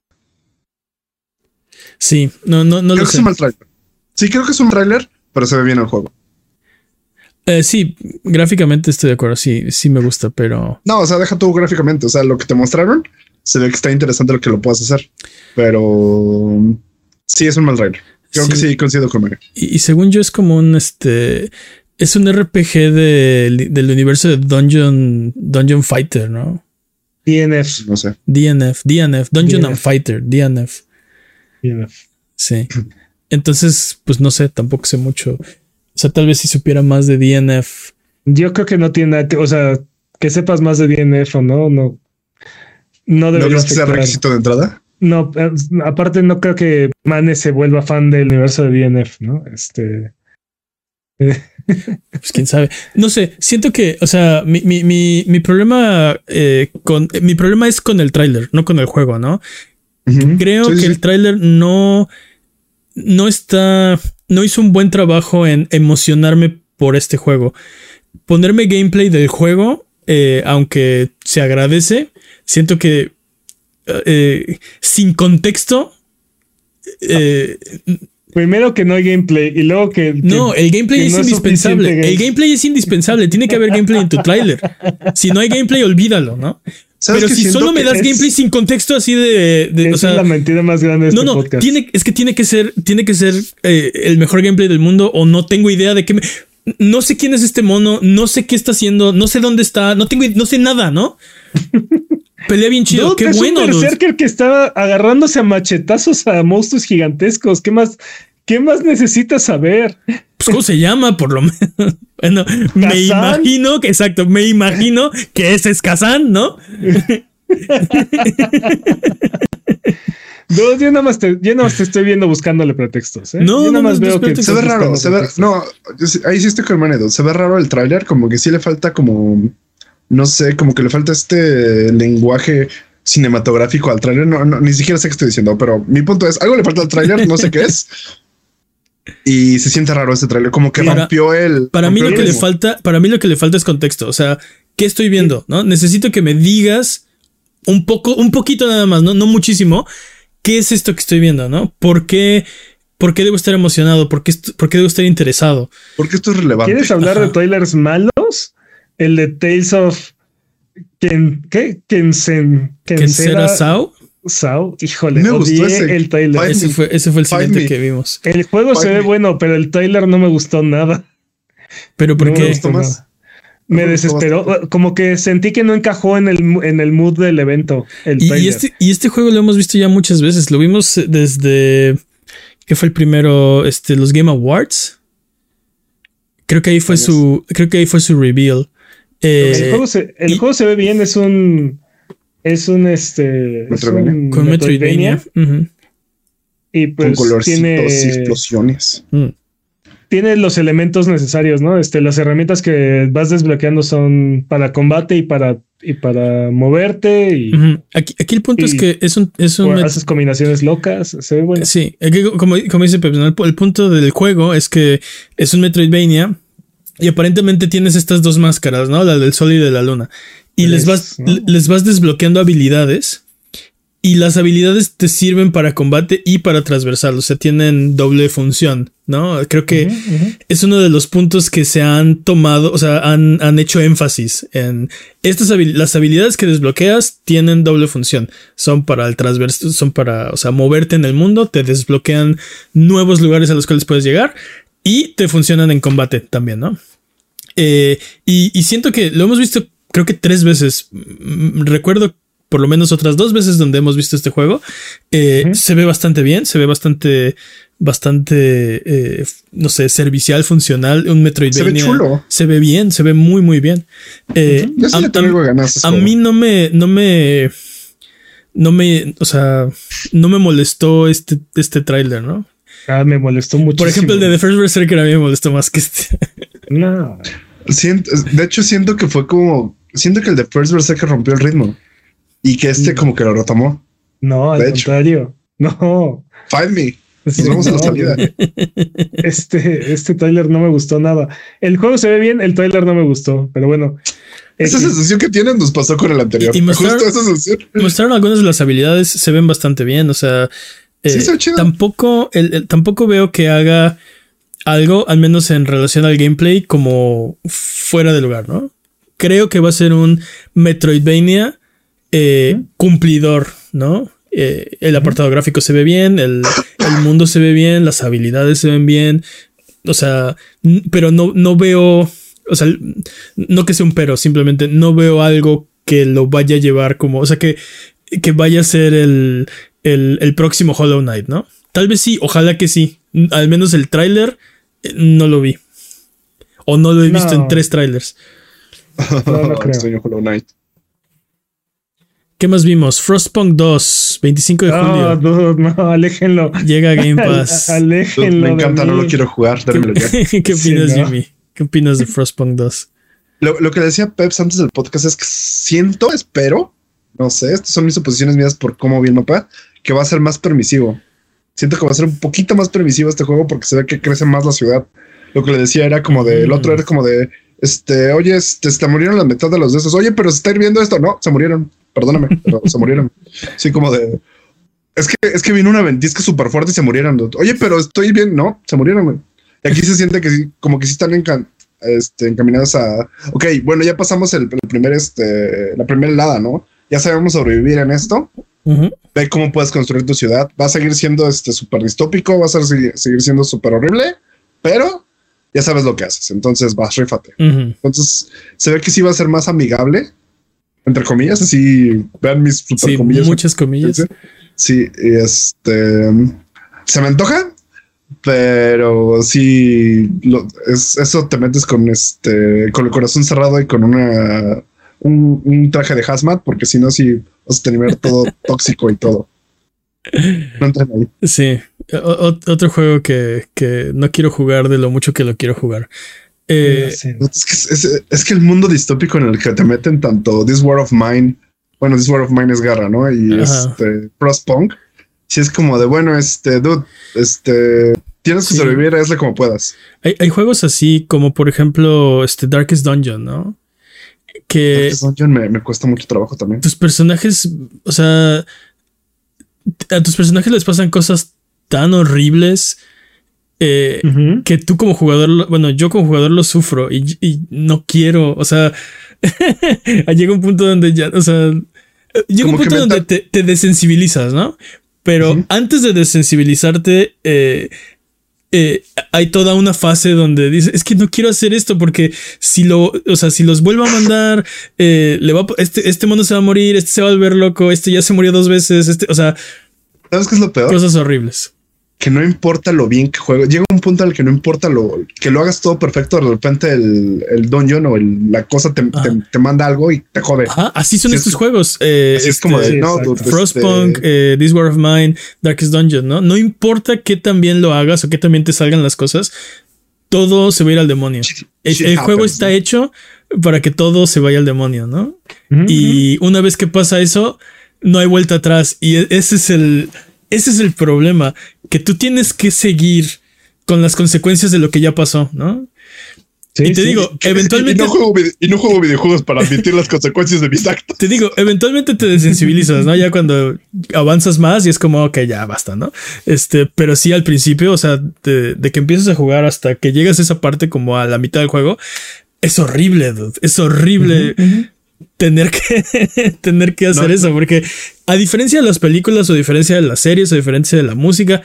Sí, no, no, no creo lo que sé. es un mal trailer. Sí, creo que es un trailer, pero se ve bien el juego. Eh, sí, gráficamente estoy de acuerdo. Sí, sí me gusta, pero. No, o sea, deja tú gráficamente. O sea, lo que te mostraron se ve que está interesante lo que lo puedas hacer, pero sí es un mal trailer. Creo sí. que sí coincido con Mario. Y, y según yo, es como un este. Es un R P G de, del universo de Dungeon, Dungeon Fighter, ¿no? D N F. No sé. D N F, D N F, Dungeon D N F. And Fighter, D N F. D N F. Sí. Entonces, pues no sé, tampoco sé mucho. O sea, tal vez si supiera más de D N F. Yo creo que no tiene nada que, o sea, que sepas más de D N F o no, no. No debería ¿No crees que sea requisito de entrada? No, aparte no creo que Mane se vuelva fan del universo de D N F, ¿no? Este. Pues quién sabe. No sé, siento que, o sea, mi, mi, mi, mi problema eh, con mi problema es con el tráiler, no con el juego, ¿no? Uh-huh. Creo sí, que sí. el tráiler no, no está, no hizo un buen trabajo en emocionarme por este juego. Ponerme gameplay del juego, eh, aunque se agradece, siento que eh, sin contexto. Eh, Primero que no hay gameplay y luego que... que no, el gameplay es no indispensable. Es el gameplay es indispensable. Tiene que haber gameplay en tu tráiler. Si no hay gameplay, olvídalo, ¿no? Pero si solo me das es, gameplay sin contexto así de... de esa o sea, es la mentira más grande de no, este no, podcast. Tiene, es que tiene que ser, tiene que ser eh, el mejor gameplay del mundo o no tengo idea de qué me... No sé quién es este mono, no sé qué está haciendo, no sé dónde está, no tengo, no sé nada, ¿no? Pelea bien chido, no, qué es bueno. Es un berserker que estaba agarrándose a machetazos a monstruos gigantescos. ¿Qué más, qué más necesitas saber? Pues cómo se llama, por lo menos. Bueno, me imagino que, exacto, me imagino que ese es Kazan, ¿no? No, yo nada más te, yo nada más te estoy viendo buscándole pretextos. ¿eh? No, yo nada no, más no, veo no, que se ve raro. Se ve, no, ahí sí estoy con Manedo. Se ve raro el tráiler, como que sí le falta como, no sé, como que le falta este lenguaje cinematográfico al tráiler. No, no, ni siquiera sé qué estoy diciendo, pero mi punto es algo le falta al tráiler, no sé qué es. Y se siente raro este tráiler, como que para, rompió el. Para rompió mí lo el que le falta, para mí lo que le falta es contexto. O sea, ¿qué estoy viendo? ¿No? Necesito que me digas un poco, un poquito nada más, no, no muchísimo. ¿Qué es esto que estoy viendo, no? ¿Por qué, por qué debo estar emocionado? ¿Por qué, ¿Por qué debo estar interesado? Porque esto es relevante. ¿Quieres hablar Ajá. de trailers malos? El de Tales of Ken, ¿qué? Kensen, Kensera Sao. Sao, híjole, me gustó ese, el trailer. Ese fue, ese fue el siguiente me. que vimos. El juego Find se ve me. bueno, pero el trailer no me gustó nada. ¿Pero por no qué? Me, gustó más. me no desesperó. Me como que sentí que no encajó en el, en el mood del evento. El y, y, este, y este juego lo hemos visto ya muchas veces. Lo vimos desde... ¿Qué fue el primero? Este, los Game Awards. Creo que ahí fue su... Creo que ahí fue su reveal. Eh, el juego, se, el y, juego se ve bien. Es un... Es un este. Es un con Metroidvania. Uh-huh. Y pues con colorcitos tiene, y explosiones. Mm. Tiene los elementos necesarios, ¿no? Este, las herramientas que vas desbloqueando son para combate y para, y para moverte. Y, uh-huh. aquí, aquí el punto es que es un. Es un met- haces combinaciones locas. Se ve bueno. Sí, aquí, como, como dice Pep, ¿no? el, el punto del juego es que es un Metroidvania y aparentemente tienes estas dos máscaras, ¿no? La del sol y de la luna. Y les vas, ¿no? les vas desbloqueando habilidades y las habilidades te sirven para combate y para transversal, o sea, tienen doble función, ¿no? Creo que uh-huh, uh-huh. es uno de los puntos que se han tomado, o sea, han, han hecho énfasis en estas habilidades. Las habilidades que desbloqueas tienen doble función, son para el transversal, son para, o sea, moverte en el mundo, te desbloquean nuevos lugares a los cuales puedes llegar y te funcionan en combate también, ¿no? Eh, y, y siento que lo hemos visto creo que tres veces. Recuerdo por lo menos otras dos veces donde hemos visto este juego. Eh, uh-huh. Se ve bastante bien, se ve bastante, bastante, eh, no sé, servicial, funcional. Un Metroidvania. Se ve chulo. Se ve bien, se ve muy, muy bien. Eh, uh-huh. Yo sí a, le tengo a, ganas a mí no me, no me, no me, o sea, no me molestó este, este tráiler, ¿no? Ah, me molestó mucho. Por ejemplo, el de The First Berserker a mí me molestó más que este. No. Siento, de hecho, siento que fue como... Siento que el de First Berserker rompió el ritmo. Y que este no. como que lo retomó. No, al de contrario. Hecho. No. Find me. Nos sí, vemos no, a la salida. Este, este trailer no me gustó nada. El juego se ve bien, el trailer no me gustó. Pero bueno. Esa X. sensación que tienen nos pasó con el anterior. Y, y mostraron, Justo esa sensación. Mostraron algunas de las habilidades, se ven bastante bien. O sea, eh, sí, se ve chido. Tampoco, el, el, tampoco veo que haga... algo, al menos en relación al gameplay, como fuera de lugar, ¿no? Creo que va a ser un Metroidvania eh, ¿Mm? cumplidor, ¿no? Eh, el apartado ¿Mm? gráfico se ve bien, el, el mundo se ve bien, las habilidades se ven bien. O sea, pero no, no veo, o sea, no que sea un pero, simplemente no veo algo que lo vaya a llevar como, o sea, que, que vaya a ser el, el, el próximo Hollow Knight, ¿no? Tal vez sí, ojalá que sí. Al menos el tráiler no lo vi. O no lo he no. visto en tres trailers. No, no creo. Hollow Knight. ¿Qué más vimos? Frostpunk dos, veinticinco de julio. No, no, no, aléjenlo. Llega a Game Pass. Aléjenlo. Me encanta, no lo quiero jugar. Dármelo ya. ¿Qué opinas, sí, ¿no? Jimmy? ¿Qué opinas de Frostpunk dos? Lo, lo que decía Peps antes del podcast es que siento, espero, no sé, estas son mis suposiciones mías por cómo vi el mapa, que va a ser más permisivo. Siento que va a ser un poquito más permisivo este juego porque se ve que crece más la ciudad. Lo que le decía era como de, mm. el otro era como de, este, oye, este, se murieron la mitad de los de esos. Oye, pero se está hirviendo esto. No, se murieron. Perdóname, pero se murieron. Sí, como de, es que, es que vino una ventisca súper fuerte y se murieron. Oye, pero estoy bien. No, se murieron, güey. Y aquí se siente que sí, como que sí están encan, este, encaminados a, ok, bueno, ya pasamos el, el primer, este, la primera helada, ¿no? Ya sabemos sobrevivir en esto. Uh-huh. Ve cómo puedes construir tu ciudad. Va a seguir siendo este súper distópico, va a ser, seguir siendo súper horrible, pero ya sabes lo que haces. Entonces vas, rífate. Uh-huh. Entonces se ve que sí va a ser más amigable, entre comillas. Así vean mis super sí, comillas. Muchas comillas. Sí, y este se me antoja, pero sí, lo, es, eso te metes con este, con el corazón cerrado y con una un, un traje de hazmat, porque si no, sí vas a tener todo tóxico y todo. No entran ahí. Sí, o, otro juego que, que no quiero jugar de lo mucho que lo quiero jugar. Eh, es, que, es, es que el mundo distópico en el que te meten tanto This War of Mine, bueno, This War of Mine es garra, ¿no? Y ajá. este Frostpunk, sí es como de, bueno, este, dude, este, tienes que sí. sobrevivir, hazle como puedas. Hay, hay juegos así como, por ejemplo, este Darkest Dungeon, ¿no? Que Darkest Dungeon me, me cuesta mucho trabajo también. Tus personajes, o sea, a tus personajes les pasan cosas tan horribles eh, uh-huh. que tú como jugador, bueno, yo como jugador lo sufro y, y no quiero, o sea, llega un punto donde ya, o sea, llega como un punto donde te, te desensibilizas, ¿no? Pero uh-huh. antes de desensibilizarte, eh, eh, hay toda una fase donde dices, es que no quiero hacer esto porque si lo, o sea, si los vuelvo a mandar, eh, le va a, este, este mono se va a morir, este se va a volver loco, este ya se murió dos veces, este, o sea, ¿sabes qué es lo peor? Cosas horribles. Que no importa lo bien que juegue. Llega un punto al que no importa lo que lo hagas todo perfecto. De repente el, el dungeon o el, la cosa te, te, te manda algo y te jode. Ajá, así son sí, estos es, juegos. Eh, así este, es como de, no, dude, Frostpunk, este... eh, This War of Mine, Darkest Dungeon, ¿no? No importa qué tan bien lo hagas o qué tan bien te salgan las cosas, todo se va a ir al demonio. Sí, el sí, el happens, juego está ¿no? hecho para que todo se vaya al demonio, ¿no? Mm-hmm. Y una vez que pasa eso, no hay vuelta atrás. Y ese es el... Ese es el problema, que tú tienes que seguir con las consecuencias de lo que ya pasó, ¿no? Sí, y te sí. digo, eventualmente... Y no, juego, y no juego videojuegos para admitir las consecuencias de mis actos. Te digo, eventualmente te desensibilizas, ¿no? Ya cuando avanzas más y es como, ok, ya basta, ¿no? Este, pero sí al principio, o sea, de, de que empiezas a jugar hasta que llegas a esa parte como a la mitad del juego, es horrible, dude. Es horrible. Uh-huh, uh-huh. Tener que tener que hacer no, eso, porque a diferencia de las películas o a diferencia de las series o a diferencia de la música,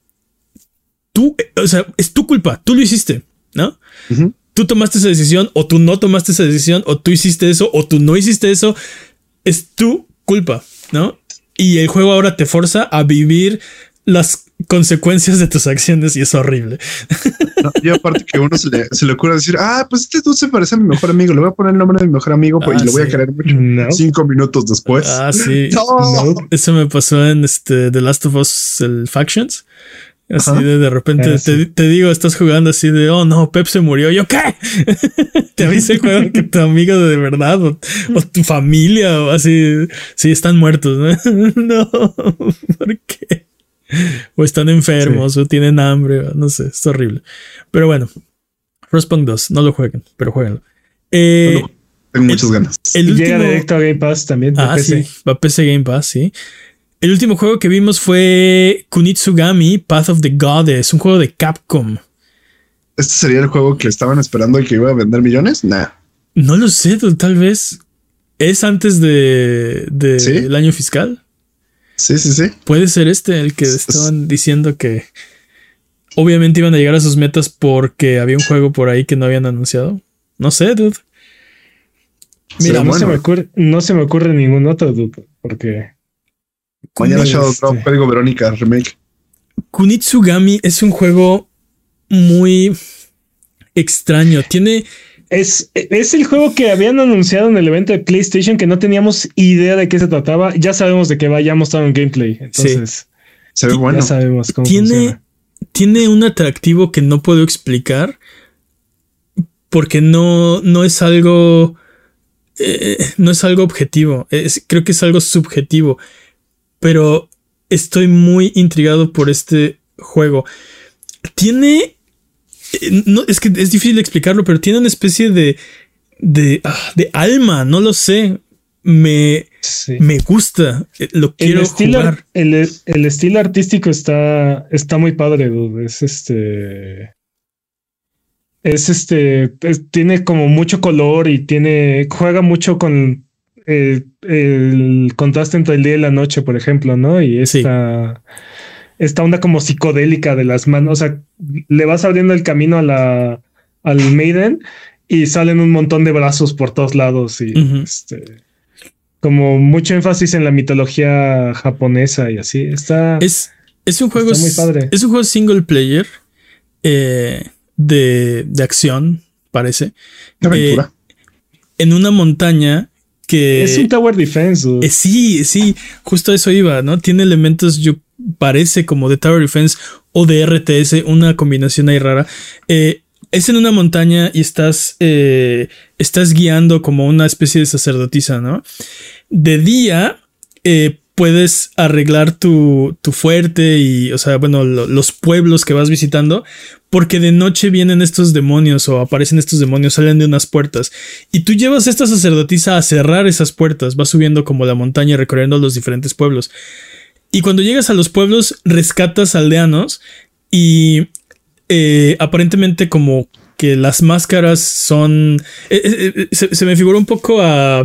tú, o sea, es tu culpa, tú lo hiciste, ¿no? Uh-huh. Tú tomaste esa decisión o tú no tomaste esa decisión o tú hiciste eso o tú no hiciste eso, es tu culpa, ¿no? Y el juego ahora te forza a vivir las consecuencias de tus acciones y es horrible. No, y aparte que uno se le, se le ocurre decir, ah, pues este tú se parece a mi mejor amigo, le voy a poner el nombre de mi mejor amigo ah, y lo voy sí. a querer mucho. No. Cinco minutos después. Ah, sí. No. No. Eso me pasó en este The Last of Us, el Factions. Así de, de repente ah, te, sí. te digo, estás jugando así de, oh no, Pep se murió. Yo, ¿qué? Te avisa el juego que tu amigo de verdad o, o tu familia o así, sí, están muertos, ¿no? No, ¿por qué? O están enfermos, sí. o tienen hambre, no sé, es horrible. Pero bueno, Frostpunk dos, no lo jueguen, pero jueguenlo. Eh, no, tengo muchas el, ganas. El último... Llega directo a Game Pass también. Ah, P C. Sí, va a P C Game Pass, sí. El último juego que vimos fue Kunitsugami Path of the Goddess, un juego de Capcom. ¿Este sería el juego que estaban esperando y que iba a vender millones? Nah. No lo sé, tal vez. ¿Es antes de, de ¿Sí? el año fiscal? Sí, sí, sí. Puede ser este el que estaban diciendo que obviamente iban a llegar a sus metas porque había un juego por ahí que no habían anunciado. No sé, dude. Mira, no, bueno. se me ocurre, no se me ocurre ningún otro, dude, porque... Mañana este... Shadow Drop, Código Verónica, remake. Kunitsugami es un juego muy extraño. Tiene... Es, es el juego que habían anunciado en el evento de PlayStation que no teníamos idea de qué se trataba. Ya sabemos de qué va, ya mostraron gameplay. Entonces, sí. Se ve bueno. Ya sabemos cómo tiene, funciona. Tiene un atractivo que no puedo explicar porque no, no es algo... Eh, no es algo objetivo. Es, creo que es algo subjetivo. Pero estoy muy intrigado por este juego. Tiene... No, es que es difícil explicarlo, pero tiene una especie de de, de alma, no lo sé. Me, sí. me gusta, lo quiero el estilo, jugar. El, el estilo artístico está, está muy padre, dude. Es este. Es este. Es, tiene como mucho color y tiene. Juega mucho con el, el contraste entre el día y la noche, por ejemplo, ¿no? Y esta. Sí. Esta onda como psicodélica de las manos, o sea, le vas abriendo el camino a la al Maiden y salen un montón de brazos por todos lados y uh-huh. este, como mucho énfasis en la mitología japonesa y así. Está es es un juego muy padre. Es un juego single player eh, de, de acción, parece. De aventura. Eh, en una montaña que es un tower defense. Eh, sí, sí, justo a eso iba, ¿no? Tiene elementos yo parece como de Tower Defense o de R T S, una combinación ahí rara. Eh, es en una montaña y estás, eh, estás guiando como una especie de sacerdotisa, ¿no? De día eh, puedes arreglar tu, tu fuerte y, o sea, bueno, lo, los pueblos que vas visitando, porque de noche vienen estos demonios o aparecen estos demonios, salen de unas puertas y tú llevas a esta sacerdotisa a cerrar esas puertas, vas subiendo como la montaña recorriendo los diferentes pueblos. Y cuando llegas a los pueblos, rescatas aldeanos y eh, aparentemente como que las máscaras son... Eh, eh, se, se me figuró un poco a,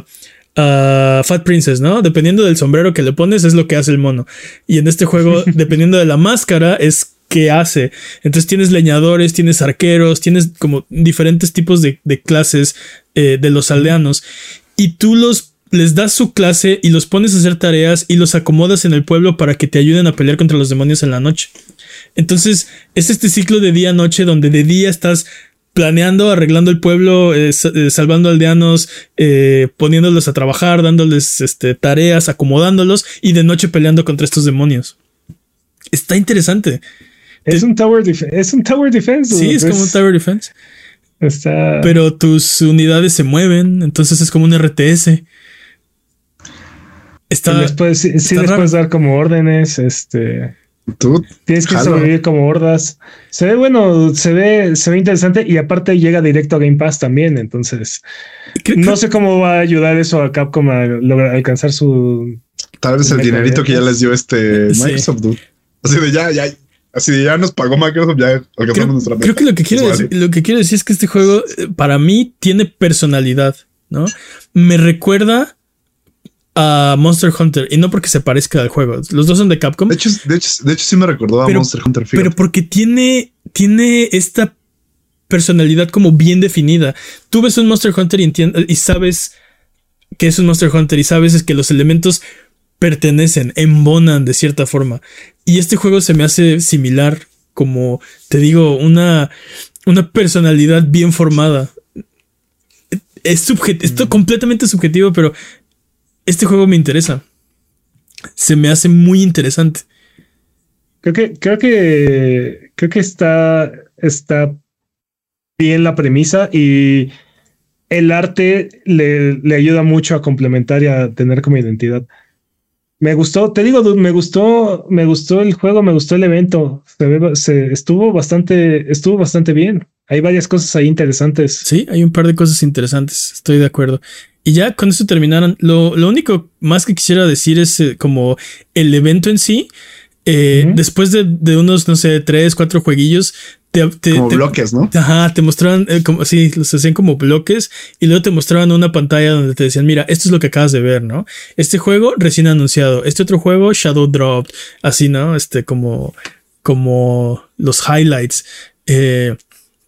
a Fat Princess, ¿no? Dependiendo del sombrero que le pones es lo que hace el mono. Y en este juego, dependiendo de la máscara, es qué hace. Entonces tienes leñadores, tienes arqueros, tienes como diferentes tipos de, de clases eh, de los aldeanos. Y tú los... les das su clase y los pones a hacer tareas y los acomodas en el pueblo para que te ayuden a pelear contra los demonios en la noche. Entonces es este ciclo de día-noche donde de día estás planeando, arreglando el pueblo, eh, salvando aldeanos, eh, poniéndolos a trabajar, dándoles este, tareas, acomodándolos y de noche peleando contra estos demonios. Está interesante. Es un tower def- es un tower defense. Sí, es, es como un tower defense. Está... Pero tus unidades se mueven, entonces es como un R T S. Está, sí les puedes, sí les puedes dar como órdenes, este... Tú, tienes que jalo. sobrevivir como hordas. Se ve bueno, se ve, se ve interesante y aparte llega directo a Game Pass también, entonces ¿Qué, no qué? sé cómo va a ayudar eso a Capcom a lograr alcanzar su... Tal vez el dinerito que ya les dio este sí. Microsoft, dude. Así de ya, ya, así de ya nos pagó Microsoft, ya alcanzamos creo, nuestra meta. Creo que lo que quiero decir, lo que quiero decir es que este juego para mí tiene personalidad, ¿no? Me recuerda a Monster Hunter y no porque se parezca al juego. Los dos son de Capcom. De hecho, de hecho, de hecho sí me recordó a pero, Monster Hunter. Fíjate. Pero porque tiene, tiene esta personalidad como bien definida. Tú ves un Monster Hunter y, entiendes, y sabes que es un Monster Hunter y sabes que los elementos pertenecen, embonan de cierta forma. Y este juego se me hace similar, como te digo, una, una personalidad bien formada. Es, subjet- es mm. completamente subjetivo, pero este juego me interesa. Se me hace muy interesante. Creo que, creo que, creo que está, está bien la premisa y el arte le, le ayuda mucho a complementar y a tener como identidad. Me gustó, te digo, dude, me gustó, me gustó el juego, me gustó el evento. Se ve, se, estuvo bastante, estuvo bastante bien. Hay varias cosas ahí interesantes. Sí, hay un par de cosas interesantes. Estoy de acuerdo. Y ya con esto terminaron. Lo, lo único más que quisiera decir es eh, como el evento en sí. Eh, uh-huh. Después de, de unos, no sé, tres, cuatro jueguillos, te, te, como te, bloques, ¿no? Ajá, te mostraban, eh, como, sí, los hacían como bloques y luego te mostraban una pantalla donde te decían, mira, esto es lo que acabas de ver, ¿no? Este juego recién anunciado, este otro juego Shadow Dropped, así, ¿no? Este, como, como los highlights. Eh,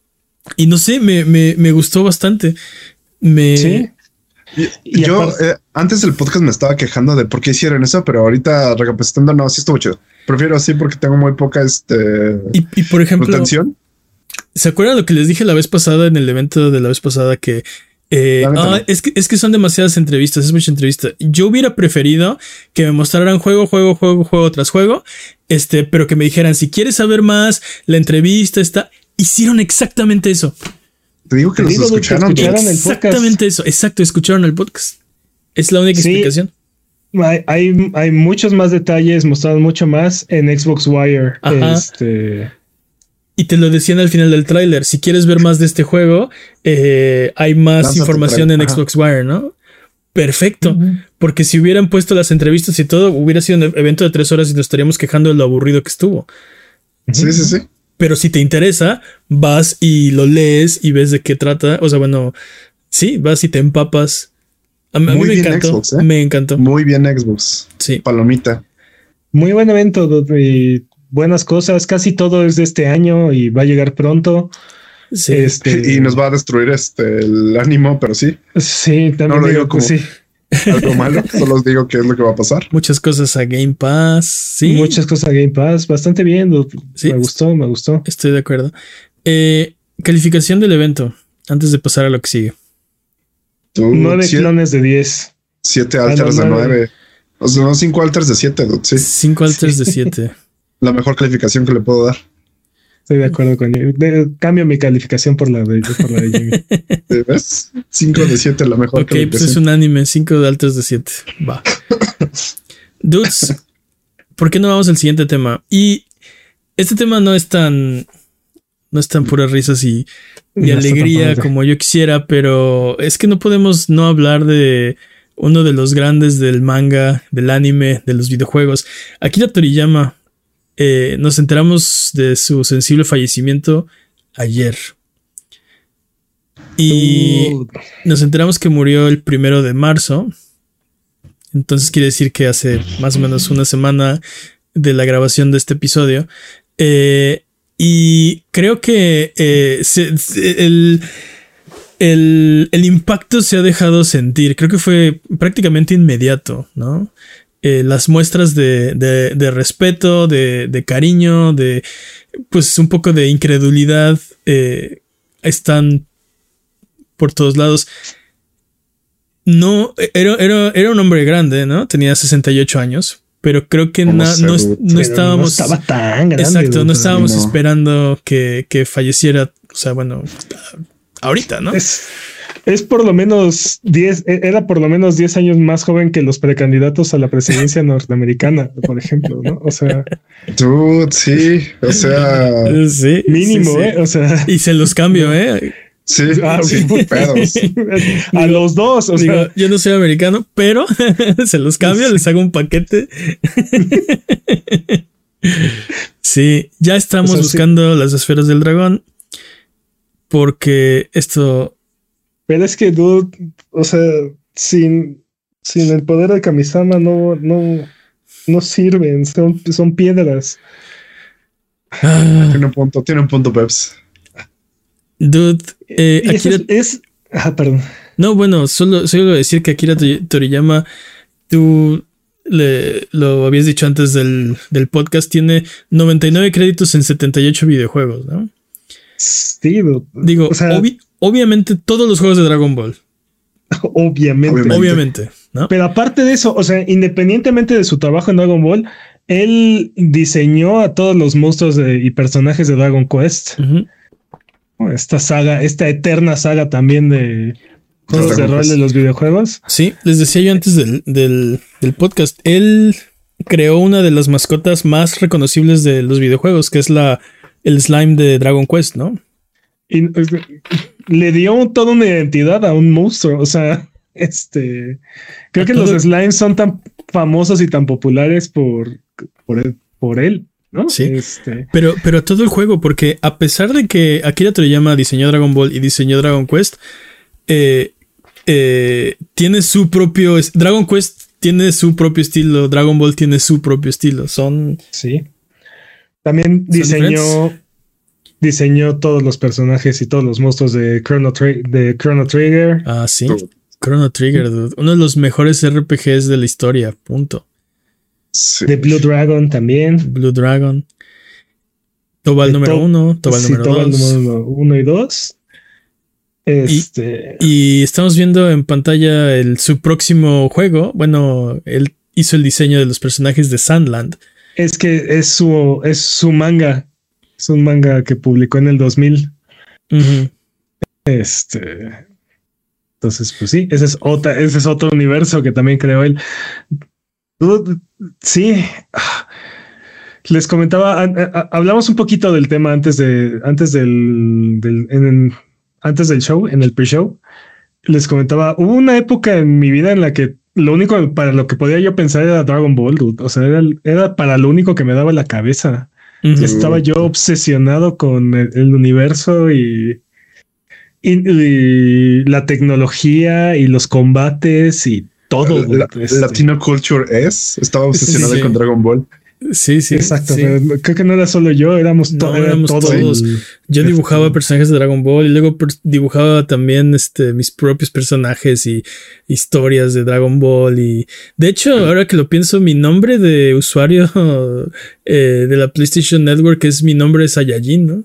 y no sé, me, me, me gustó bastante. Me... Sí. Y, yo aparte, eh, antes del podcast me estaba quejando de por qué hicieron eso, pero ahorita recapacitando, no, sí estuvo chido. Prefiero así porque tengo muy poca este y, y por ejemplo, retención. ¿Se acuerdan lo que les dije la vez pasada en el evento de la vez pasada? Que, eh, ah, no. es que es que son demasiadas entrevistas, es mucha entrevista. Yo hubiera preferido que me mostraran juego, juego, juego, juego tras juego, este, pero que me dijeran, si quieres saber más, la entrevista está. Hicieron exactamente eso. Te digo que Te los digo escucharon. Que escucharon exactamente eso. Exacto, escucharon el podcast. Es la única sí, explicación. Hay, hay, hay muchos más detalles, mostraron mucho más en Xbox Wire. Este... Y te lo decían al final del tráiler. Si quieres ver más de este juego, eh, hay más Lanza información en Ajá. Xbox Wire, ¿no? Perfecto. Uh-huh. Porque si hubieran puesto las entrevistas y todo, hubiera sido un evento de tres horas y nos estaríamos quejando de lo aburrido que estuvo. Sí, sí, sí. Pero si te interesa, vas y lo lees y ves de qué trata. O sea, bueno, sí, vas y te empapas. A, a mí me encantó. Xbox, ¿eh? Me encantó. Muy bien Xbox. Sí. Palomita. Muy buen evento. Y buenas cosas. Casi todo es de este año y va a llegar pronto. Sí. Este... Y nos va a destruir este el ánimo, pero sí. Sí, también no lo digo digo como sí. algo malo. Solo os digo qué es lo que va a pasar. Muchas cosas a Game Pass. Sí. Muchas cosas a Game Pass. Bastante bien. Sí. Me gustó, me gustó. Estoy de acuerdo. Eh, calificación del evento. Antes de pasar a lo que sigue. Tú, nueve siete, clones de diez. Siete alters ah, no, de nueve. nueve. O sea, no, cinco alters de siete. Sí. Cinco alters sí. de siete. La mejor calificación que le puedo dar. Estoy de acuerdo con él. De, cambio mi calificación por la de, por la de Jimmy. ¿Ves? cinco de siete, la mejor Ok, pues es un anime. cinco de alters de siete. Va. Dudes, ¿por qué no vamos al siguiente tema? Y este tema no es tan... No es tan puras risas y, y no alegría como yo quisiera, pero es que no podemos no hablar de uno de los grandes del manga, del anime, de los videojuegos. Akira Toriyama. Eh, nos enteramos de su sensible fallecimiento ayer. Y uh. nos enteramos que murió el primero de marzo. Entonces quiere decir que hace más o menos una semana de la grabación de este episodio. Eh, y creo que eh, se, se, el, el, el impacto se ha dejado sentir. Creo que fue prácticamente inmediato, ¿no? Eh, las muestras de, de, de respeto, de, de cariño, de pues un poco de incredulidad eh, están por todos lados. No, era, era, era un hombre grande, ¿no? Tenía sesenta y ocho años, pero creo que na, no, no estábamos... No estaba tan grande. Exacto, no estábamos no. esperando que, que falleciera, o sea, bueno, ahorita, ¿no? Es... Es por lo menos diez, era por lo menos diez años más joven que los precandidatos a la presidencia norteamericana, por ejemplo, ¿no? O sea, dude, sí, o sea, sí, mínimo, sí, sí. ¿eh? O sea, y se los cambio, ¿eh? Sí, ah, sí, pedos. A digo, los dos, o digo, sea, yo no soy americano, pero se los cambio, sí. Les hago un paquete. Sí, ya estamos o sea, buscando sí. las esferas del dragón porque esto. Pero es que, dude, o sea, sin, sin el poder de Kamisama no, no, no sirven, son, son piedras. Ah. Tiene un punto, tiene un punto, Peps. Dude, eh, Akira... es, es... Ah, perdón. No, bueno, solo, solo decir que Akira Toriyama, tú le, lo habías dicho antes del, del podcast, tiene noventa y nueve créditos en setenta y ocho videojuegos, ¿no? Sí, dude. Digo, o sea, obvi obviamente todos los juegos de Dragon Ball. Obviamente. Obviamente, obviamente, ¿no? Pero aparte de eso, o sea, independientemente de su trabajo en Dragon Ball, él diseñó a todos los monstruos de, y personajes de Dragon Quest. Uh-huh. Esta saga, esta eterna saga también de juegos de rol de los videojuegos. Sí, les decía yo antes del, del, del podcast, él creó una de las mascotas más reconocibles de los videojuegos, que es la el slime de Dragon Quest, ¿no? Y le dio toda una identidad a un monstruo. O sea, este creo a que todo... los slimes son tan famosos y tan populares por, por, por él, ¿no? Sí, este... pero, pero todo el juego, porque a pesar de que Akira Toriyama diseñó Dragon Ball y diseñó Dragon Quest, eh, eh, tiene su propio... Dragon Quest tiene su propio estilo, Dragon Ball tiene su propio estilo, son... Sí. También diseñó, diseñó todos los personajes y todos los monstruos de Chrono, Tra- de Chrono Trigger. Ah, sí. Chrono Trigger, dude. Uno de los mejores R P Gs de la historia, punto. Sí. De Blue Dragon también. Blue Dragon. Tobal número to- uno, Tobal sí, número Tobal dos. número uno y dos. Este... Y, y estamos viendo en pantalla el, su próximo juego. Bueno, él hizo el diseño de los personajes de Sandland. Es que es su, es su manga. Es un manga que publicó en el dos mil. Uh-huh. Este... Entonces, pues sí, ese es, otra, ese es otro universo que también creó él. Sí. Les comentaba, a, a, hablamos un poquito del tema antes de, antes del, del en, antes del show, en el pre-show. Les comentaba, hubo una época en mi vida en la que lo único para lo que podía yo pensar era Dragon Ball, dude. O sea, era, era para lo único que me daba la cabeza. Uh-huh. Estaba yo obsesionado con el, el universo y, y, y la tecnología y los combates y todo. La, este. Latino Culture es, estaba obsesionado sí, sí. con Dragon Ball. Sí, sí. Exacto. Sí. Pero creo que no era solo yo, éramos, to- no, era éramos todo todos. El... Yo dibujaba este... personajes de Dragon Ball y luego per- dibujaba también este, mis propios personajes y historias de Dragon Ball. Y de hecho, ahora que lo pienso, mi nombre de usuario eh, de la PlayStation Network es mi nombre de Saiyajin, ¿no?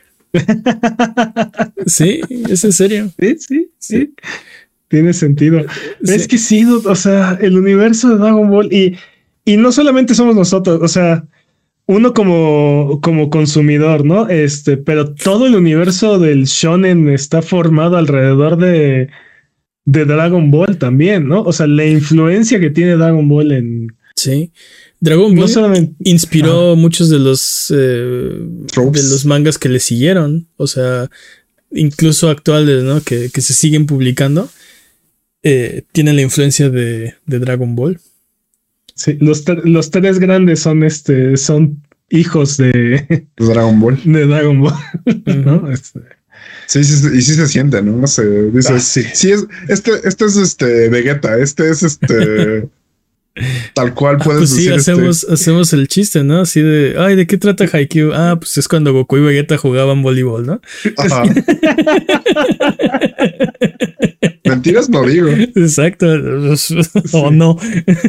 Sí, es en serio. Sí, sí, sí. sí. Tiene sentido. Sí. Es que sí, o sea, el universo de Dragon Ball y, y no solamente somos nosotros, o sea, uno como, como consumidor, ¿no? Este, pero todo el universo del shonen está formado alrededor de, de Dragon Ball también, ¿no? O sea, la influencia que tiene Dragon Ball en... Sí. Dragon Ball no solamente, inspiró ah, muchos de los eh, de los mangas que le siguieron, o sea, incluso actuales, ¿no? Que, que se siguen publicando. Eh, tienen la influencia de, de Dragon Ball. Sí, los, ter- los tres grandes son este, son hijos de Dragon Ball. De Dragon Ball. Uh-huh. ¿No? Este. Sí, sí, y sí se siente, ¿no? No sé, dice, ah, sí. sí es, este, este es este Vegeta, este es este tal cual puedes pues sí, decir. hacemos, este... hacemos el chiste, ¿no? Así de, ay, ¿de qué trata Haikyuu? Ah, pues es cuando Goku y Vegeta jugaban voleibol, ¿no? Ajá. Mentiras no digo. Exacto. O sí. oh, no.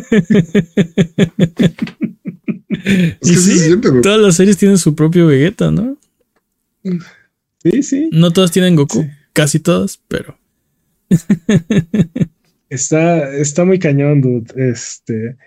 Es y que sí, se siente, ¿no? Todas las series tienen su propio Vegeta, ¿no? Sí, sí. No todas tienen Goku, sí. Casi todas, pero... Está, está muy cañón, dude. Este...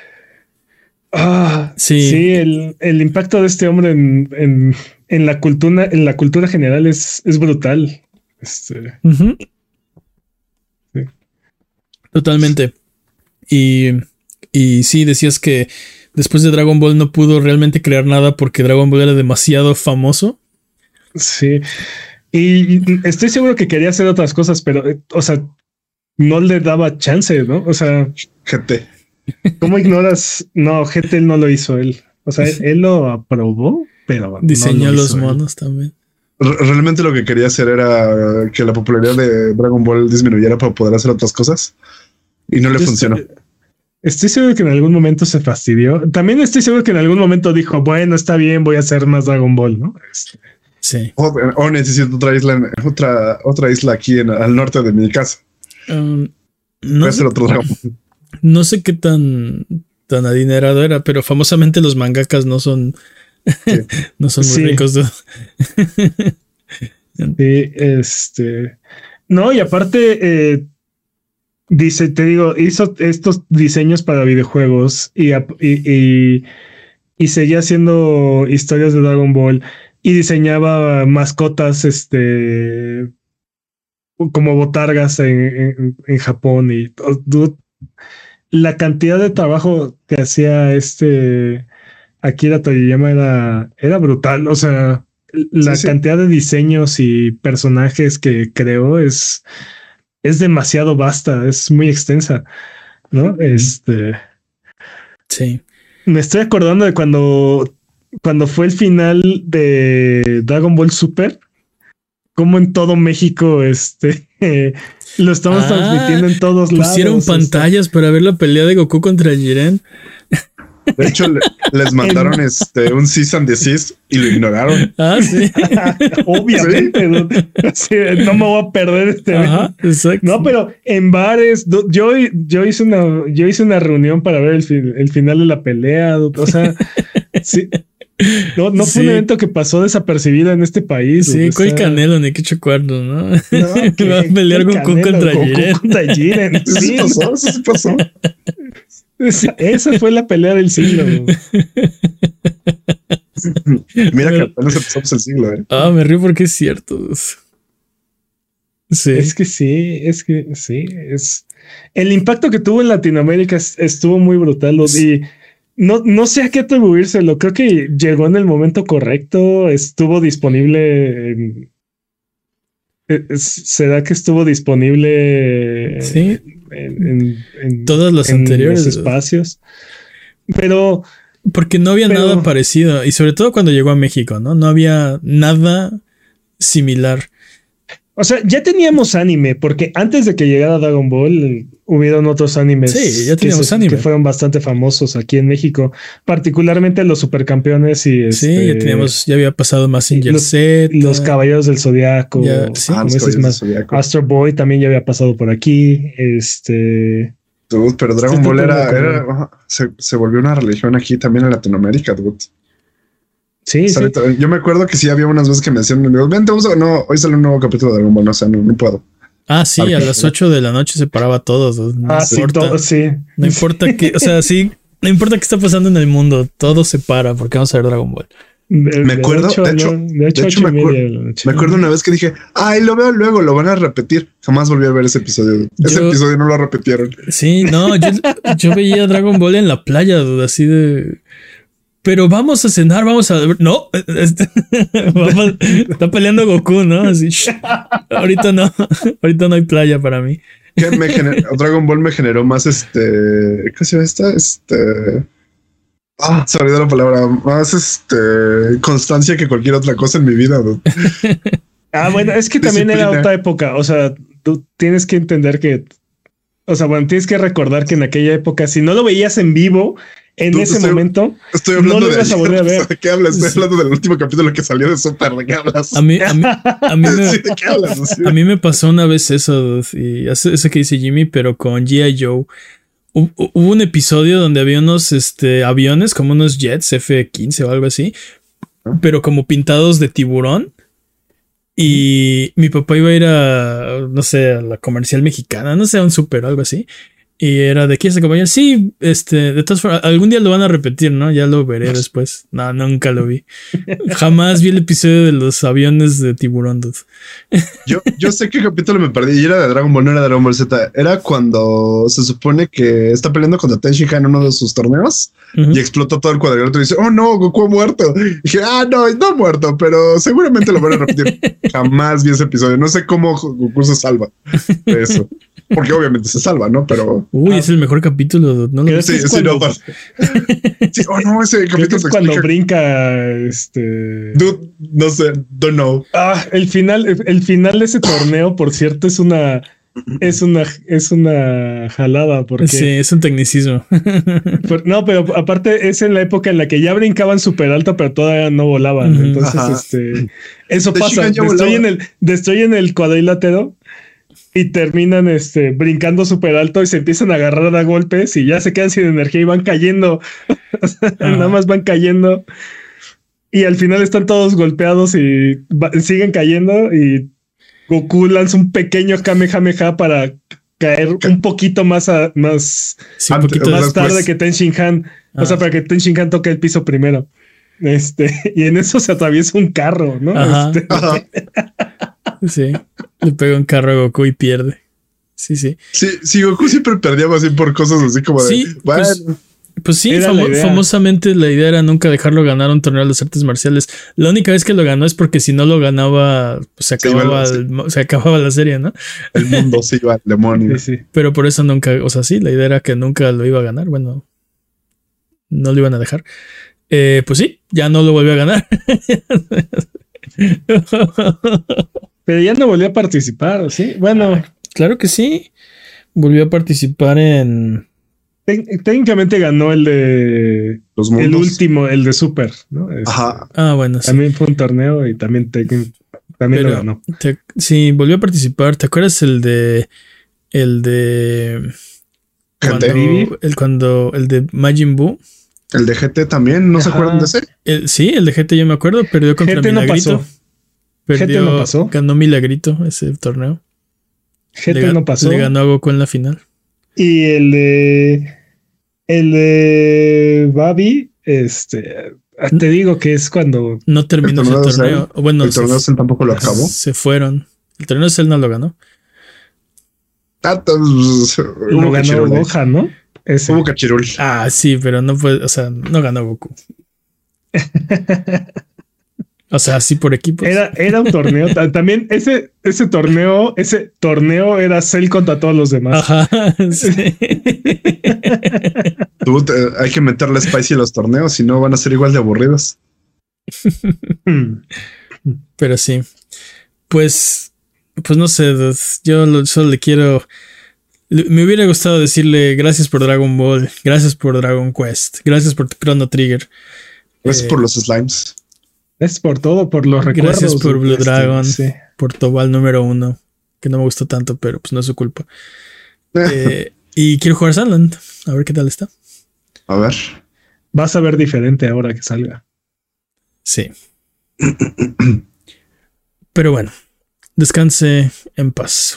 Ah, sí, sí el, el impacto de este hombre en, en, en la cultura, en la cultura general es, es brutal. Este... Uh-huh. Sí. Totalmente. Y, y sí, decías que después de Dragon Ball no pudo realmente crear nada porque Dragon Ball era demasiado famoso. Sí. Y estoy seguro que quería hacer otras cosas, pero, o sea, no le daba chance, ¿no? O sea, G T. ¿Cómo ignoras? No, G T no lo hizo él. O sea, él, él lo aprobó, pero diseñó no lo los monos él. También. Realmente lo que quería hacer era que la popularidad de Dragon Ball disminuyera para poder hacer otras cosas y no le estoy, funcionó. Estoy seguro que en algún momento se fastidió. También estoy seguro que en algún momento dijo, bueno, está bien, voy a hacer más Dragon Ball, ¿no? Este. Sí. O, o necesito otra isla, en, otra, otra isla aquí en, al norte de mi casa. Um, no, voy a hacer otro Dragon Ball. No sé qué tan, tan adinerado era, pero famosamente los mangakas no son, sí. no son muy sí. ricos. ¿No? Sí, este. No, y aparte, eh, dice, te digo, hizo estos diseños para videojuegos y, y, y, y seguía haciendo historias de Dragon Ball y diseñaba mascotas, este, como botargas en, en, en Japón y dude, la cantidad de trabajo que hacía este Akira Toriyama era, era brutal. O sea, la sí, sí. cantidad de diseños y personajes que creó es, es demasiado vasta, es muy extensa, ¿no? Este. Sí. Me estoy acordando de cuando, cuando fue el final de Dragon Ball Super. Como en todo México, este eh, lo estamos ah, transmitiendo en todos pusieron lados. Pusieron pantallas este. para ver la pelea de Goku contra Jiren. De hecho, le, les mandaron en... este un cease and desist y lo ignoraron. Ah, sí. Obviamente. ¿Sí? No, sí, no me voy a perder este. Ajá, exacto. No, pero en bares, yo, yo hice una, yo hice una reunión para ver el, el final de la pelea. O sea, sí. No, no fue sí. un evento que pasó desapercibido en este país. Sí, ¿cuál sea... Canelo? Ni que chocuardo, ¿no? No que va a pelear Goku contra Jiren. Contra Jiren. Sí, eso pasó, eso pasó. Esa fue la pelea del siglo. Mira que apenas empezamos el siglo, ¿eh? Ah, me río porque es cierto. Sí. Es que sí, es que sí. Es... El impacto que tuvo en Latinoamérica estuvo muy brutal. Sí. Y No, no sé a qué atribuírselo. Creo que llegó en el momento correcto. Estuvo disponible. En, ¿será que estuvo disponible? Sí. En, en, en todos los en anteriores los espacios. Pero. Porque no había pero, nada parecido. Y sobre todo cuando llegó a México, ¿no? No había nada similar. O sea, ya teníamos anime, porque antes de que llegara Dragon Ball, hubieron otros animes. Sí, ya teníamos que se, anime. Que fueron bastante famosos aquí en México, particularmente los supercampeones y sí, este, ya teníamos, ya había pasado Mazinger los, Z. Los Caballeros del Zodiaco. Ya, sí, ah, meses más. Astro Boy también ya había pasado por aquí. Este. Dude, pero Dragon Ball era, era se, se volvió una religión aquí también en Latinoamérica, dude. Sí, sí. Yo me acuerdo que sí había unas veces que me decían, vente, vamos a... No, hoy sale un nuevo capítulo de Dragon Ball, no, o sea, no, no puedo. Ah, sí, a, a las ocho de la noche se paraba todo. No ah, sí, importa, todo, sí. No importa qué, o sea, sí, no importa qué está pasando en el mundo, todo se para porque vamos a ver Dragon Ball. De, me acuerdo, de, ocho, de hecho, no, de hecho, de hecho me, acuerdo, me acuerdo una vez que dije, ay, lo veo luego, lo van a repetir. Jamás volví a ver ese episodio. Ese yo, episodio no lo repitieron. Sí, no, yo, yo veía Dragon Ball en la playa, dude, así de... Pero vamos a cenar, vamos a... No, vamos, está peleando Goku, ¿no? Así, ahorita no, ahorita no hay playa para mí. Que me generó, Dragon Ball me generó más este... ¿Qué se llama esta? Este... Ah, se olvidó la palabra. Más este... constancia que cualquier otra cosa en mi vida. ¿No? Ah, bueno, es que también Disciplina. Era otra época. O sea, tú tienes que entender que... O sea, bueno, tienes que recordar que en aquella época, si no lo veías en vivo... En Tú, ese estoy, momento, estoy hablando no lo de ibas a volver a ver. ¿De qué hablas? Estoy hablando del último capítulo que salió de Super. ¿De qué hablas? A mí, a mí, a mí, me, sí, ¿de qué hablas? Sí. A mí me pasó una vez eso, y eso que dice Jimmy, pero con G I Joe. Hubo un episodio donde había unos este, aviones, como unos jets F quince o algo así, ¿Ah? pero como pintados de tiburón. Y mi papá iba a ir a, no sé, a la comercial mexicana, no sé, a un súper o algo así. Y era de ¿quieres acompañar? Sí, este, de todas formas, algún día lo van a repetir, ¿no? Ya lo veré después. No, nunca lo vi. Jamás vi el episodio de los aviones de tiburón, dude. Yo, yo sé qué capítulo me perdí. Y era de Dragon Ball, no era de Dragon Ball Z. Era cuando se supone que está peleando contra Ten Shinhan en uno de sus torneos uh-huh. y explotó todo el cuadrilátero y dice, oh no, Goku ha muerto. Y dije, ah, no, no ha muerto, pero seguramente lo van a repetir. Jamás vi ese episodio. No sé cómo Goku se salva de eso. Porque obviamente se salva, ¿no? Pero... Uy, ah, es el mejor capítulo. No lo sí, sí, sí, cuando... no, sí, oh, no, ese capítulo es cuando brinca este... Dude, no sé, don't know. Ah, el final, el final de ese torneo, por cierto, es una... Es una, es una jalada porque... Sí, es un tecnicismo. Por, no, pero aparte es en la época en la que ya brincaban súper alto, pero todavía no volaban. Uh-huh. Entonces, Ajá. este... Eso de pasa. Estoy en, el, estoy en el cuadrilátero y terminan este, brincando súper alto y se empiezan a agarrar a golpes y ya se quedan sin energía y van cayendo. Nada más van cayendo. Y al final están todos golpeados y va, siguen cayendo y Goku lanza un pequeño Kamehameha para caer un poquito más, a, más, sí, un poquito más después. tarde que Ten Shinhan. Ah. O sea, para que Ten Shinhan toque el piso primero. Este, y en eso se atraviesa un carro, ¿no? Ajá. Este, Ajá. Sí, le pega un carro a Goku y pierde. Sí, sí. Sí, sí, Goku siempre perdía así por cosas así como de... Sí, bueno, pues, pues sí, famo la famosamente la idea era nunca dejarlo ganar un torneo de las artes marciales. La única vez que lo ganó es porque si no lo ganaba, pues se acababa, sí, el, se acababa la serie, ¿no? El mundo se iba al demonio. Sí, sí. Pero por eso nunca, o sea, sí, la idea era que nunca lo iba a ganar. Bueno, no lo iban a dejar. Eh, pues sí, ya no lo volvió a ganar. Pero ya no volvió a participar, ¿sí? Bueno. Claro que sí. Volvió a participar en... Técnicamente ganó el de... Los mundos. El último, el de Super, ¿no? Este, Ajá. Ah, bueno, sí. También fue un torneo y también, te, también Pero lo ganó. Te, sí, volvió a participar. ¿Te acuerdas el de... El de... Cuando, el, cuando, el de Majin Buu? El de G T también, ¿no Ajá. se acuerdan de ese? El, sí, el de G T yo me acuerdo, perdió contra G T Milagrito. No pasó. Perdió, G T no pasó. Ganó Milagrito ese torneo. G T le, no pasó. Le ganó a Goku en la final. Y el de... El de Babi, este... Te digo que es cuando... No terminó el torneo. Ese torneo. Él, bueno, el torneo se, tampoco lo acabó. Se fueron. El torneo Cell no lo ganó. Ah, pues, lo ganó Gohan, ¿no? Ese. Hubo Cachirul. Ah, sí, pero no fue, o sea, no ganó Goku. O sea, sí por equipos. Era, era un torneo. También ese, ese torneo, ese torneo era Cell contra todos los demás. Ajá. Sí. Tú, te, hay que meterle spicy a los torneos, si no van a ser igual de aburridos. Pero sí. Pues, pues no sé, yo lo, solo le quiero. Me hubiera gustado decirle gracias por Dragon Ball, gracias por Dragon Quest, gracias por Chrono Trigger. Gracias eh, por los slimes. Es por todo, por los recuerdos. Gracias por Blue este, Dragon, sí. por Tobal número uno, que no me gustó tanto, pero pues no es su culpa. eh, y quiero jugar Sunland, a ver qué tal está. A ver. Vas a ver diferente ahora que salga. Sí. Pero bueno, descanse en paz.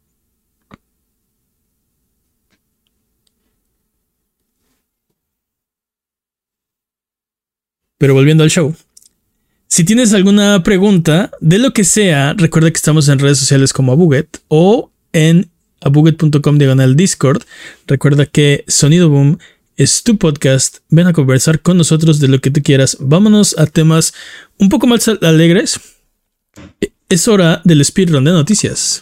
Pero volviendo al show. Si tienes alguna pregunta de lo que sea, recuerda que estamos en redes sociales como Abuget o en abuget punto com diagonal Discord. Recuerda que Sonido Boom es tu podcast. Ven a conversar con nosotros de lo que tú quieras. Vámonos a temas un poco más alegres. Es hora del speedrun de noticias.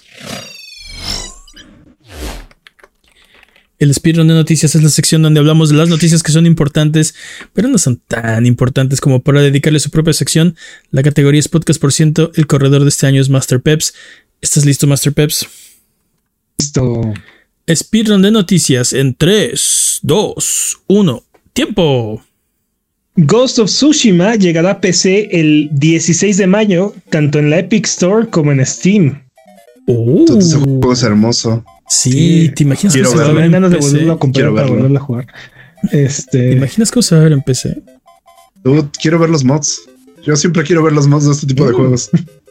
El speedrun de noticias es la sección donde hablamos de las noticias que son importantes, pero no son tan importantes como para dedicarle su propia sección. La categoría es Podcast por ciento. El corredor de este año es Master Peps. ¿Estás listo, Master Peps? Listo. Speedrun de noticias en tres, dos, uno. ¡Tiempo! Ghost of Tsushima llegará a P C el dieciséis de mayo, tanto en la Epic Store como en Steam. Oh. Todo ese juego es hermoso. Sí, sí, ¿te imaginas cómo se va a ver en ganas P de C? volverlo a comprar para volverlo a jugar. Este... ¿Te imaginas cómo se va a ver en P C? Dude, quiero ver los mods. Yo siempre quiero ver los mods de este tipo uh. de juegos.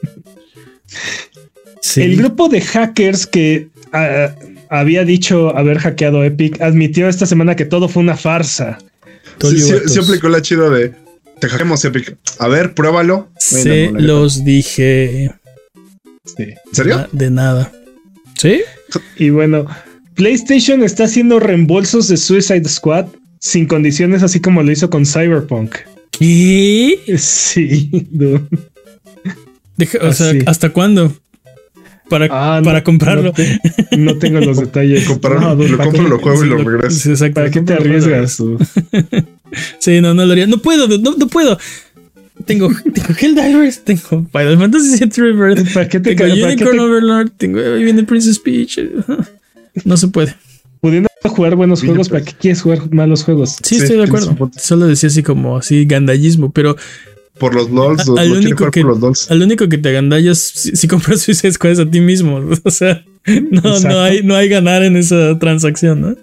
Sí. El grupo de hackers que uh, había dicho haber hackeado Epic admitió esta semana que todo fue una farsa. Sí, sí, sí aplicó la chida de te hackeamos Epic. A ver, pruébalo. Se no, los dije. Sí. ¿En serio? De nada. ¿Sí? Y bueno, PlayStation está haciendo reembolsos de Suicide Squad sin condiciones, así como lo hizo con Cyberpunk. ¿Qué? Sí, dude. Deja, o sea, ¿hasta cuándo? Para, ah, no, para comprarlo. No, te, no tengo los detalles. Comprarlo, no, lo compro, lo juego y lo regreso. Sí, exacto. ¿Para qué te arriesgas tú? Sí, no, no lo haría. No puedo, no, no puedo. Tengo, tengo Helldivers, tengo Final Fantasy siete Rebirth, ¿para qué te tengo cae, Unicorn te... Overlord, tengo ahí viene Princess Peach. No se puede. Pudiendo jugar buenos sí, juegos, ¿para qué quieres jugar malos juegos? Sí, sí estoy de acuerdo. Solo decía así como así gandallismo, pero por los LOLs, al, no único que, por los LOLs. Al único que te agandallas si, si compras Suicide Squad es a ti mismo. O sea, no, no hay, no hay ganar en esa transacción, ¿no?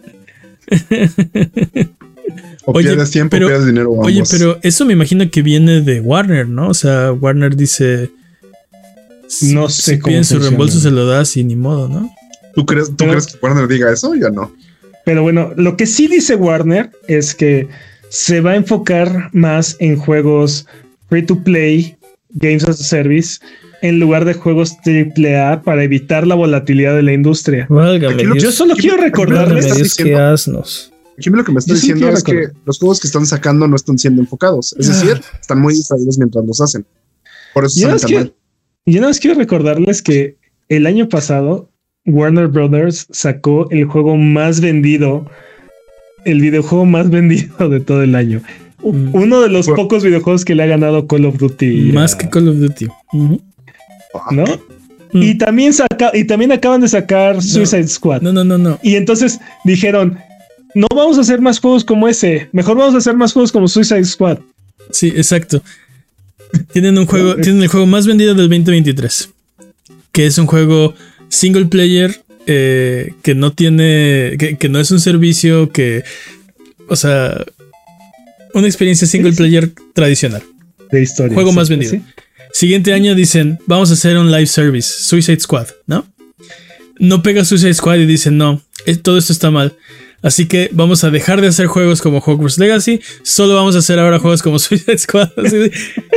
O oye, pierdes tiempo, pero, pierdes dinero. Ambos. Oye, pero eso me imagino que viene de Warner, ¿no? O sea, Warner dice. No sé si cómo. Piden su reembolso, se lo das y ni modo, ¿no? ¿Tú crees, tú pero, crees que Warner diga eso? Ya no. Pero bueno, lo que sí dice Warner es que se va a enfocar más en juegos free to play, games as a service, en lugar de juegos triple A para evitar la volatilidad de la industria. Válgame, Yo Dios, solo quiero recordarles. Dios, qué asnos. Aquí lo que me está Yo diciendo es recordar. que los juegos que están sacando no están siendo enfocados. Es decir, están muy distraídos mientras los hacen. Por eso yo, quiero, yo nada más quiero recordarles que el año pasado Warner Brothers sacó el juego más vendido el videojuego más vendido de todo el año. Mm. Uno de los bueno, pocos videojuegos que le ha ganado Call of Duty. Más a, que Call of Duty. Uh-huh. ¿No? Mm. Y también saca, y también acaban de sacar Suicide no, Squad. No, no, no, no. Y entonces dijeron, no vamos a hacer más juegos como ese. Mejor vamos a hacer más juegos como Suicide Squad. Sí, exacto. Tienen un juego, tienen el juego más vendido del veinte veintitrés. Que es un juego single player. Eh, que no tiene. Que, que no es un servicio que. O sea. Una experiencia single player tradicional. De historia. Juego sí, más vendido. ¿Sí? Siguiente año dicen, vamos a hacer un live service, Suicide Squad, ¿no? No pega Suicide Squad y dicen, no, todo esto está mal. Así que vamos a dejar de hacer juegos como Hogwarts Legacy, solo vamos a hacer ahora juegos como Suicide Squad. Así de...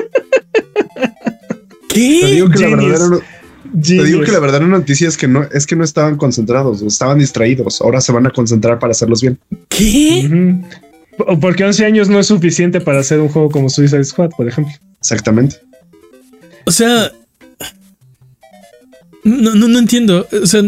¿Qué? Te digo que la verdadera, no, te digo que la verdadera noticia es que no, es que no estaban concentrados, estaban distraídos. Ahora se van a concentrar para hacerlos bien. ¿Qué? Uh-huh. Porque once años no es suficiente para hacer un juego como Suicide Squad, por ejemplo. Exactamente. O sea, no, no, no entiendo. O sea,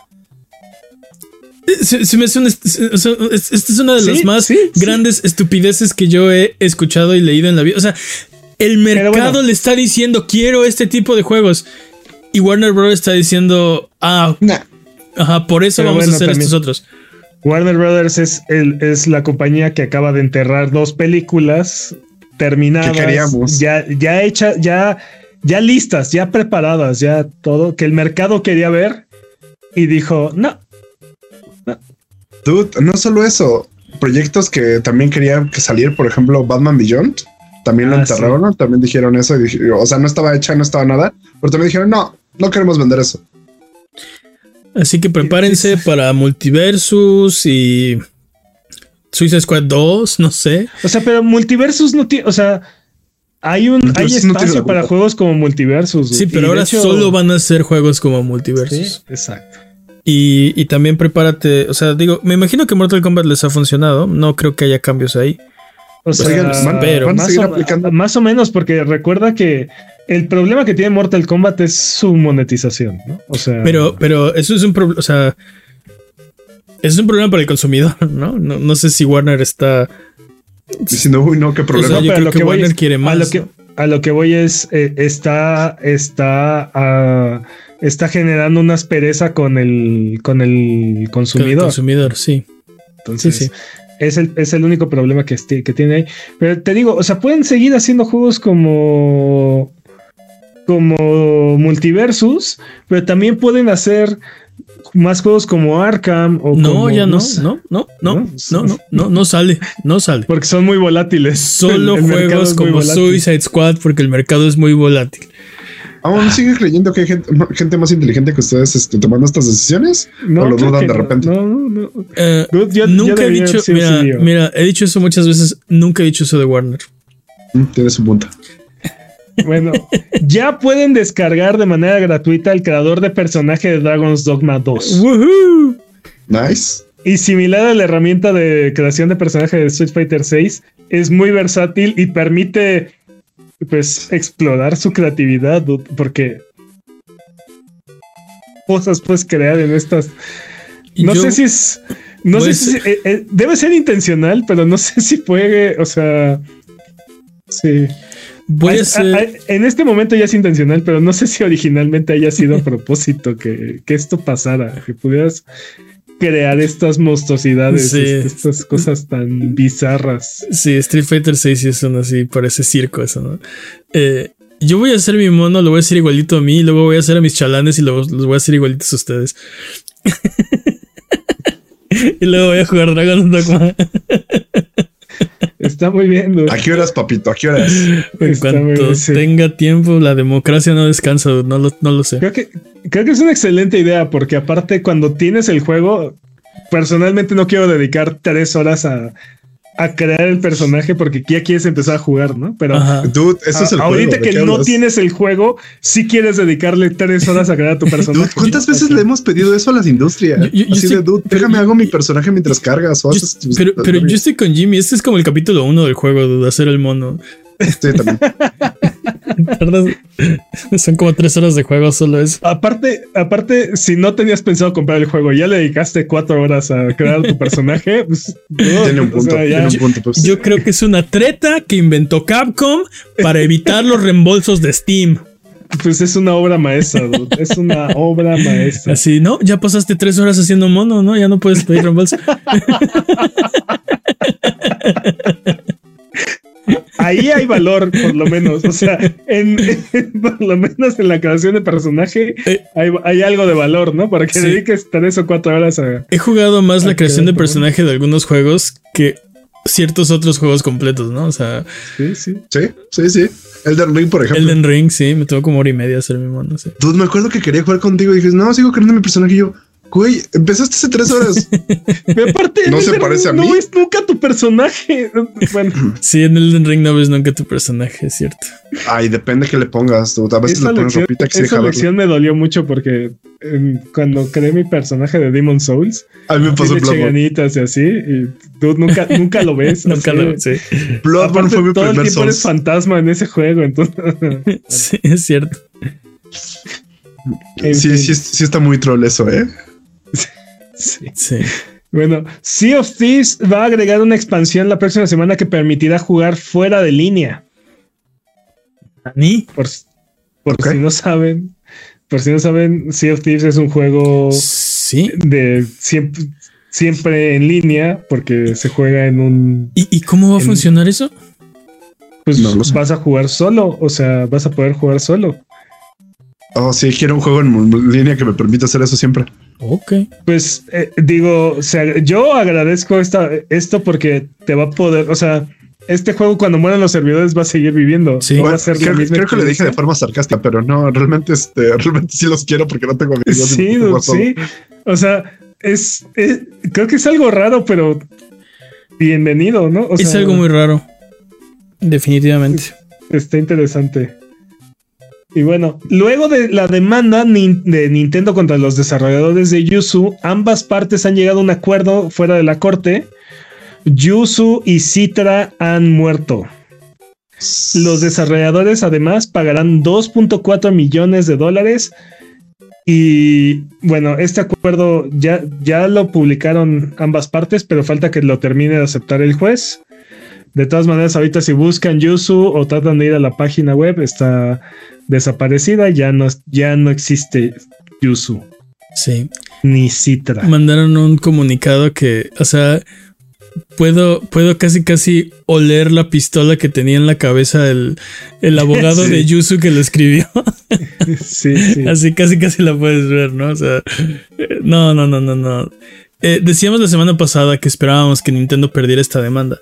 se, se me hace una, o sea, esta es una de las sí, más sí, grandes sí. estupideces que yo he escuchado y leído en la vida. O sea, el mercado bueno. le está diciendo, quiero este tipo de juegos. Y Warner Bros. Está diciendo, ah, nah. ajá, por eso Pero vamos bueno, a hacer también. estos otros. Warner Brothers es, el, es la compañía que acaba de enterrar dos películas terminadas. ¿Qué queríamos? Ya, ya hechas, ya... Ya listas, ya preparadas, ya todo, que el mercado quería ver y dijo, no. no. Dude, no solo eso, proyectos que también querían que salir, por ejemplo, Batman Beyond, también lo ah, enterraron, sí. también dijeron eso, y dije, o sea, no estaba hecha, no estaba nada, pero también dijeron, no, no queremos vender eso. Así que prepárense para Multiversus y Suicide Squad dos, no sé. O sea, pero Multiversus no tiene, o sea... Hay un hay espacio no para juegos como Multiversus. Sí, pero ahora hecho, solo van a ser juegos como Multiversus. Sí, exacto. Y, y también prepárate, o sea, digo, me imagino que Mortal Kombat les ha funcionado. No creo que haya cambios ahí. O sea, pues, van, pero van a más, o, más o menos, porque recuerda que el problema que tiene Mortal Kombat es su monetización, ¿no? O sea, pero, pero eso es un problema, o sea, es un problema para el consumidor, ¿no? No, no sé si Warner está diciendo, uy, no, qué problema. O sea, yo creo que, que Warner es, quiere más. A lo que, a lo que voy es, eh, está, está, uh, está generando una aspereza con el, con el consumidor. Con el consumidor, sí. Entonces, sí, sí. Es, el, es el único problema que, que tiene ahí. Pero te digo, o sea, pueden seguir haciendo juegos como, como Multiversus, pero también pueden hacer más juegos como Arkham o no, como, ya no, no, no, no, no, no, no, no, no sale, no sale. Porque son muy volátiles. Solo el, el juegos como Suicide Squad porque el mercado es muy volátil. ¿Aún sigue creyendo que hay gente, gente más inteligente que ustedes este, tomando estas decisiones? No, ¿O lo dudan de repente? No, no, no. Eh, yo, nunca yo he dicho, mira, mira, he dicho eso muchas veces, nunca he dicho eso de Warner. Mm, tienes un punto. Bueno, ya pueden descargar de manera gratuita el creador de personaje de Dragon's Dogma dos. ¡Woohoo! Nice. Y similar a la herramienta de creación de personaje de Street Fighter seis, es muy versátil y permite, pues, explorar su creatividad, porque cosas puedes crear en estas. No Yo, sé si es. No sé si. Eh, eh, debe ser intencional, pero no sé si puede. O sea. Sí. Voy a ser... a, a, en este momento ya es intencional, pero no sé si originalmente haya sido a propósito que, que esto pasara, que pudieras crear estas monstruosidades, sí. este, estas cosas tan bizarras. Sí, Street Fighter seis sí son así, parece circo eso, ¿no? Eh, yo voy a hacer mi mono, lo voy a hacer igualito a mí, y luego voy a hacer a mis chalanes y los, los voy a hacer igualitos a ustedes. Y luego voy a jugar Dragon's Dogma. Está muy bien, dude. ¿A qué horas, papito? ¿A qué horas? En cuanto bien, sí. tenga tiempo, la democracia no descansa, no lo, no lo sé. Creo que, creo que es una excelente idea, porque aparte cuando tienes el juego, personalmente no quiero dedicar tres horas a, a crear el personaje porque ya quieres empezar a jugar, ¿no? Pero dude, eso a, es el ahorita juego, que no hablas? Tienes el juego, sí quieres dedicarle tres horas a crear a tu personaje. Dude, ¿cuántas veces okay. le hemos pedido eso a las industrias? Yo, yo, yo Así sé, de, dude, déjame hago mi personaje mientras cargas. O yo, haces, pero pero yo estoy con Jimmy. Este es como el capítulo uno del juego, de hacer el mono. Sí, también. Tardas, son como tres horas de juego solo eso. Aparte, aparte, si no tenías pensado comprar el juego, ya le dedicaste cuatro horas a crear tu personaje. Pues, no, tiene un punto. O sea, tiene un punto pues. Yo creo que es una treta que inventó Capcom para evitar los reembolsos de Steam. Pues es una obra maestra, dude. Es una obra maestra. Así, ¿no? Ya pasaste tres horas haciendo mono, ¿no? Ya no puedes pedir reembolso. Ahí hay valor, por lo menos. O sea, en, en, por lo menos en la creación de personaje eh, hay, hay algo de valor, ¿no? Para que sí. dediques tres o cuatro horas a... He jugado más la creación de personaje de algunos juegos que ciertos otros juegos completos, ¿no? O sea... Sí, sí. Sí, sí, sí. Elden Ring, por ejemplo. Elden Ring, sí. Me tomó como hora y media hacer mi mono, sí. Dude, me acuerdo que quería jugar contigo y dije, no, sigo creando mi personaje y yo... Güey, empezaste hace tres horas. Pero aparte, no se parece a mí. No ves nunca tu personaje. Bueno. Sí, en el Ring no ves nunca tu personaje, es cierto. Ay, depende que le pongas. Tú a veces esa le pones lección, ropita que se esa lección me dolió mucho porque eh, cuando creé mi personaje de Demon Souls, a mí me pasó Bloodborne. Ganitas y así. Y tú nunca, nunca lo ves. Nunca lo ves. Sí. Bloodborne fue mi todo primer el tiempo Souls. Eres fantasma en ese juego. Entonces, sí, es cierto. Sí, sí, sí está muy troll eso, ¿eh? Sí. sí. Bueno, Sea of Thieves va a agregar una expansión la próxima semana que permitirá jugar fuera de línea. ¿Ni? Por, por okay. si no saben, por si no saben, Sea of Thieves es un juego sí. de siempre, siempre en línea porque se juega en un. ¿Y, y cómo va a en, funcionar eso? Pues no vas a jugar solo, o sea, vas a poder jugar solo. Oh, sí, quiero un juego en línea que me permita hacer eso siempre. Ok. Pues eh, digo, o sea, yo agradezco esta, esto porque te va a poder, o sea, este juego cuando mueran los servidores va a seguir viviendo. Sí. No Bueno, va a ser creo, creo que le dije de forma sarcástica, pero no, realmente, este, realmente sí los quiero porque no tengo amigos. Sí, dude, sí. O sea, es, es, creo que es algo raro, pero bienvenido, ¿no? O es sea, algo muy raro. Definitivamente. Está interesante. Y bueno, luego de la demanda de Nintendo contra los desarrolladores de Yuzu, ambas partes han llegado a un acuerdo fuera de la corte. Yuzu y Citra han muerto. Los desarrolladores además pagarán dos punto cuatro millones de dólares. Y bueno, este acuerdo ya, ya lo publicaron ambas partes, pero falta que lo termine de aceptar el juez. De todas maneras, ahorita si buscan Yuzu o tratan de ir a la página web, está desaparecida, ya no, ya no existe Yuzu. Sí. Ni Citra. Mandaron un comunicado que, o sea, puedo, puedo casi casi oler la pistola que tenía en la cabeza el, el abogado sí. de Yuzu que lo escribió. Sí, sí. Así casi casi la puedes ver, ¿no? O sea, no, no, no, no, no. Eh, decíamos la semana pasada que esperábamos que Nintendo perdiera esta demanda.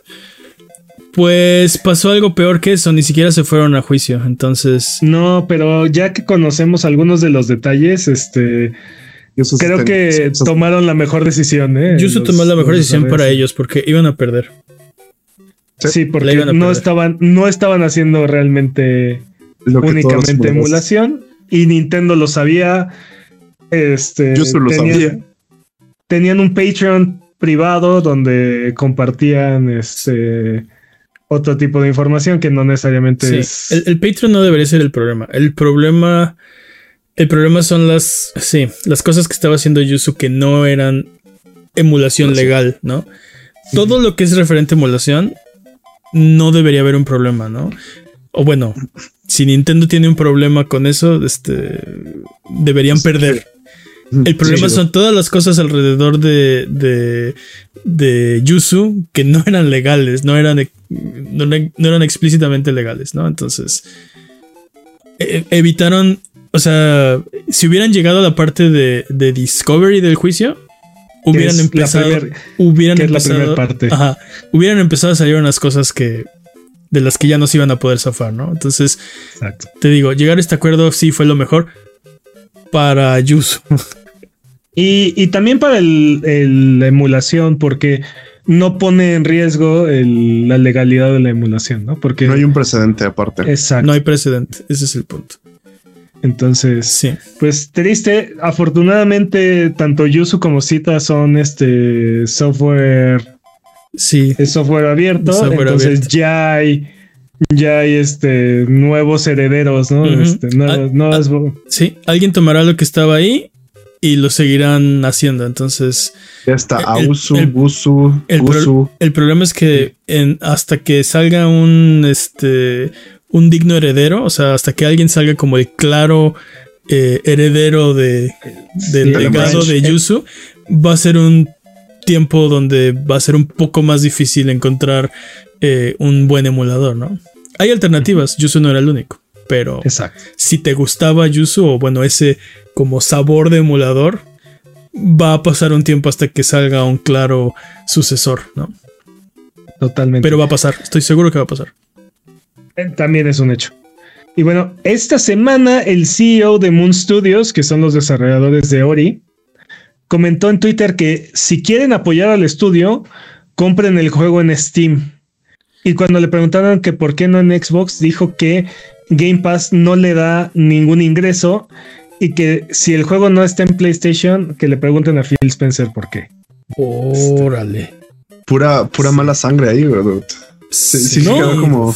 Pues pasó algo peor que eso, ni siquiera se fueron a juicio, entonces... No, pero ya que conocemos algunos de los detalles, este... Yuzu creo que ten, tomaron la mejor decisión, ¿eh? Yuzu tomó la mejor decisión para ellos, porque iban a perder. Sí, sí porque no perder. estaban, no estaban haciendo realmente únicamente emulación, y Nintendo lo sabía. Este, Yuzu lo tenían, sabía. Tenían un Patreon privado donde compartían este... otro tipo de información que no necesariamente sí, es... El, el Patreon no debería ser el problema. El problema... El problema son las... Sí, las cosas que estaba haciendo Yuzu que no eran emulación legal, ¿no? Sí. Todo lo que es referente a emulación no debería haber un problema, ¿no? O bueno, si Nintendo tiene un problema con eso, este... deberían sí. perder. El problema sí, son todas las cosas alrededor de, de, de Yuzu que no eran legales, no eran, no, no eran explícitamente legales, ¿no? Entonces, e- evitaron, o sea, si hubieran llegado a la parte de, de Discovery del juicio, hubieran empezado, primer, hubieran empezado, parte. Ajá, hubieran empezado a salir unas cosas que de las que ya no se iban a poder zafar, ¿no? Entonces, exacto. Te digo, llegar a este acuerdo sí fue lo mejor para Yuzu. Y, y también para el, el, la emulación, porque no pone en riesgo el, la legalidad de la emulación, ¿no? Porque no hay un precedente aparte. Exacto. No hay precedente, ese es el punto. Entonces, sí. Pues triste. Afortunadamente, tanto Yuzu como Citra son este software. Sí. Es software abierto. Software entonces abierto. Ya hay ya hay este nuevos herederos, ¿no? Uh-huh. Este, nuevos, ah, nuevas... ah, sí, alguien tomará lo que estaba ahí y lo seguirán haciendo. Entonces ya está Ausu, Busu, el, Busu. Pro, el problema es que en, hasta que salga un este un digno heredero, o sea, hasta que alguien salga como el claro eh, heredero de del sí, legado de Yuzu, va a ser un tiempo donde va a ser un poco más difícil encontrar eh, un buen emulador, ¿no? Hay alternativas, Yuzu no era el único, pero exacto. Si te gustaba Yuzu o bueno, ese como sabor de emulador, va a pasar un tiempo hasta que salga un claro sucesor, ¿no? Totalmente. Pero va a pasar, estoy seguro que va a pasar. También es un hecho. Y bueno, esta semana el C E O de Moon Studios, que son los desarrolladores de Ori, comentó en Twitter que si quieren apoyar al estudio, compren el juego en Steam. Y cuando le preguntaron que por qué no en Xbox, dijo que Game Pass no le da ningún ingreso y que si el juego no está en PlayStation, que le pregunten a Phil Spencer por qué. Órale. Pura, pura mala sangre ahí, ¿verdad? Sí, sí, no, quedó como...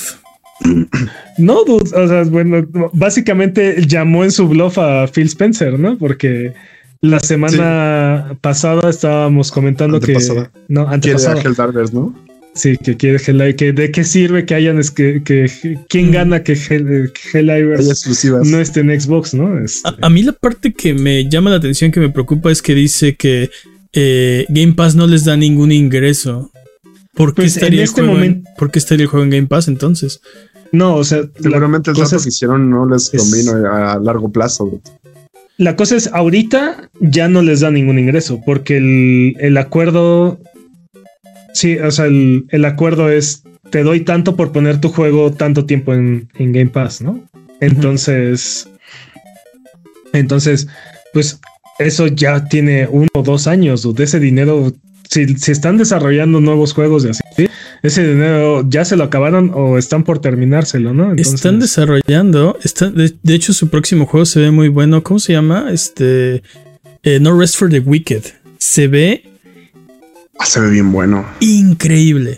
No, dude, o sea, bueno, básicamente llamó en su bluff a Phil Spencer, ¿no? Porque la semana sí. pasada estábamos comentando antepasada. que... No, antepasada. Quiere a Helldivers, ¿no? Sí, que quiere Helldivers, que de qué sirve que hayan, es que, que quién gana que, Hell, que Helldivers no esté en Xbox, ¿no? Este... A, a mí la parte que me llama la atención, que me preocupa, es que dice que eh, Game Pass no les da ningún ingreso. ¿Por qué, pues estaría en este momento, en, ¿Por qué estaría el juego en Game Pass entonces? No, o sea, seguramente el trato que hicieron no les convino a largo plazo. Bro. La cosa es, ahorita ya no les da ningún ingreso, porque el, el acuerdo, sí, o sea, el, el acuerdo es, te doy tanto por poner tu juego tanto tiempo en, en Game Pass, ¿no? Entonces, uh-huh. entonces, pues eso ya tiene uno o dos años, de ese dinero. Si, si están desarrollando nuevos juegos y así, ¿sí? Ese dinero ya se lo acabaron o están por terminárselo, ¿no? Entonces... Están desarrollando, está, de, de hecho su próximo juego se ve muy bueno. ¿Cómo se llama? Este eh, No Rest for the Wicked. Se ve... Ah, se ve bien bueno. Increíble.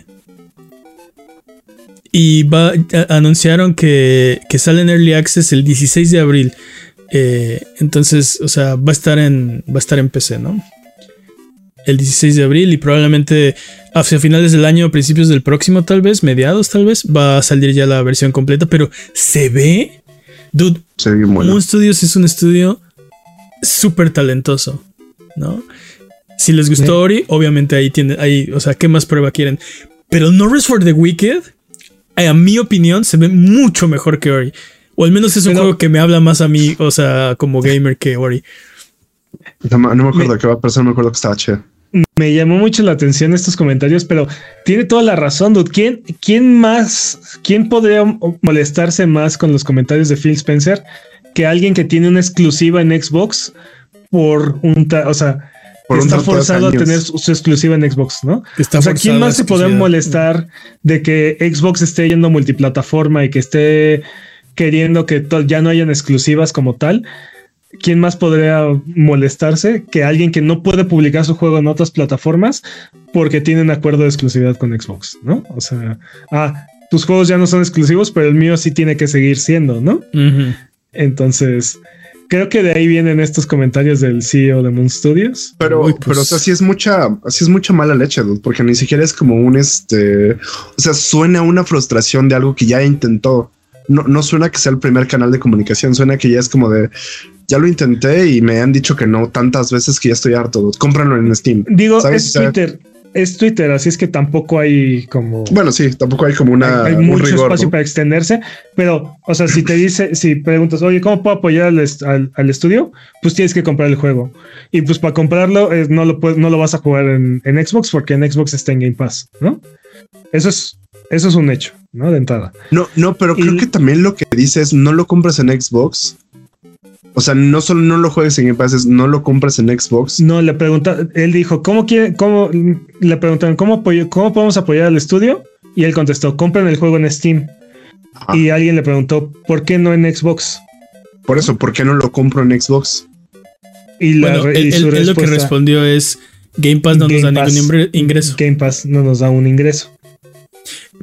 Y va, a, anunciaron que, que sale en Early Access el dieciséis de abril. Eh, entonces, o sea, va a estar en, va a estar en P C, ¿no? El dieciséis de abril y probablemente hacia finales del año, principios del próximo, tal vez, mediados, tal vez, va a salir ya la versión completa, pero se ve, dude, se ve bien bueno. Moon Studios es un estudio súper talentoso, ¿no? Si les gustó sí. Ori, obviamente ahí tiene, ahí, o sea, ¿qué más prueba quieren? Pero No Rest for the Wicked, a mi opinión, se ve mucho mejor que Ori. O al menos es un pero, juego que me habla más a mí, o sea, como gamer que Ori. No, no me acuerdo me, qué va a pasar, no me acuerdo que estaba chido. Me llamó mucho la atención estos comentarios, pero tiene toda la razón, dude. ¿Quién, quién más, quién podría molestarse más con los comentarios de Phil Spencer que alguien que tiene una exclusiva en Xbox por un, ta- o sea, por está forzado a tener su, su exclusiva en Xbox, ¿no? O sea, ¿quién más se podría molestar de que Xbox esté yendo multiplataforma y que esté queriendo que to- ya no hayan exclusivas como tal? ¿Quién más podría molestarse que alguien que no puede publicar su juego en otras plataformas porque tiene un acuerdo de exclusividad con Xbox, ¿no? O sea, ah, tus juegos ya no son exclusivos, pero el mío sí tiene que seguir siendo, ¿no? Uh-huh. Entonces, creo que de ahí vienen estos comentarios del C E O de Moon Studios. Pero, Uy, pues... pero o sea, sí es mucha, sí es mucha mala leche, dude, porque ni siquiera es como un este, o sea, suena una frustración de algo que ya intentó. No, no suena que sea el primer canal de comunicación, suena que ya es como de ya lo intenté y me han dicho que no tantas veces que ya estoy harto. Cómpralo en Steam. Digo, ¿sabes? Es Twitter, es Twitter, así es que tampoco hay como. Bueno, sí, tampoco hay como una. Hay, hay mucho rigor, espacio, ¿no?, para extenderse, pero, o sea, si te dice, si preguntas, oye, ¿cómo puedo apoyar al, al, al estudio? Pues tienes que comprar el juego. Y pues para comprarlo, eh, no lo puedes, no lo vas a jugar en, en Xbox porque en Xbox está en Game Pass, ¿no? Eso es. Eso es un hecho, ¿no? De entrada. No, no, pero y... creo que también lo que dice es no lo compras en Xbox. O sea, no solo no lo juegues en Game Pass, es no lo compras en Xbox. No, le pregunta, él dijo, ¿cómo quiere, cómo, le preguntaron, ¿cómo, apoyo, cómo podemos apoyar al estudio? Y él contestó, compren el juego en Steam. Ajá. Y alguien le preguntó, ¿por qué no en Xbox? Por eso, ¿por qué no lo compro en Xbox? Y, la, bueno, y él, su él, respuesta, él lo que respondió es, Game Pass no Game nos da Pass, ningún ingreso. Game Pass no nos da un ingreso.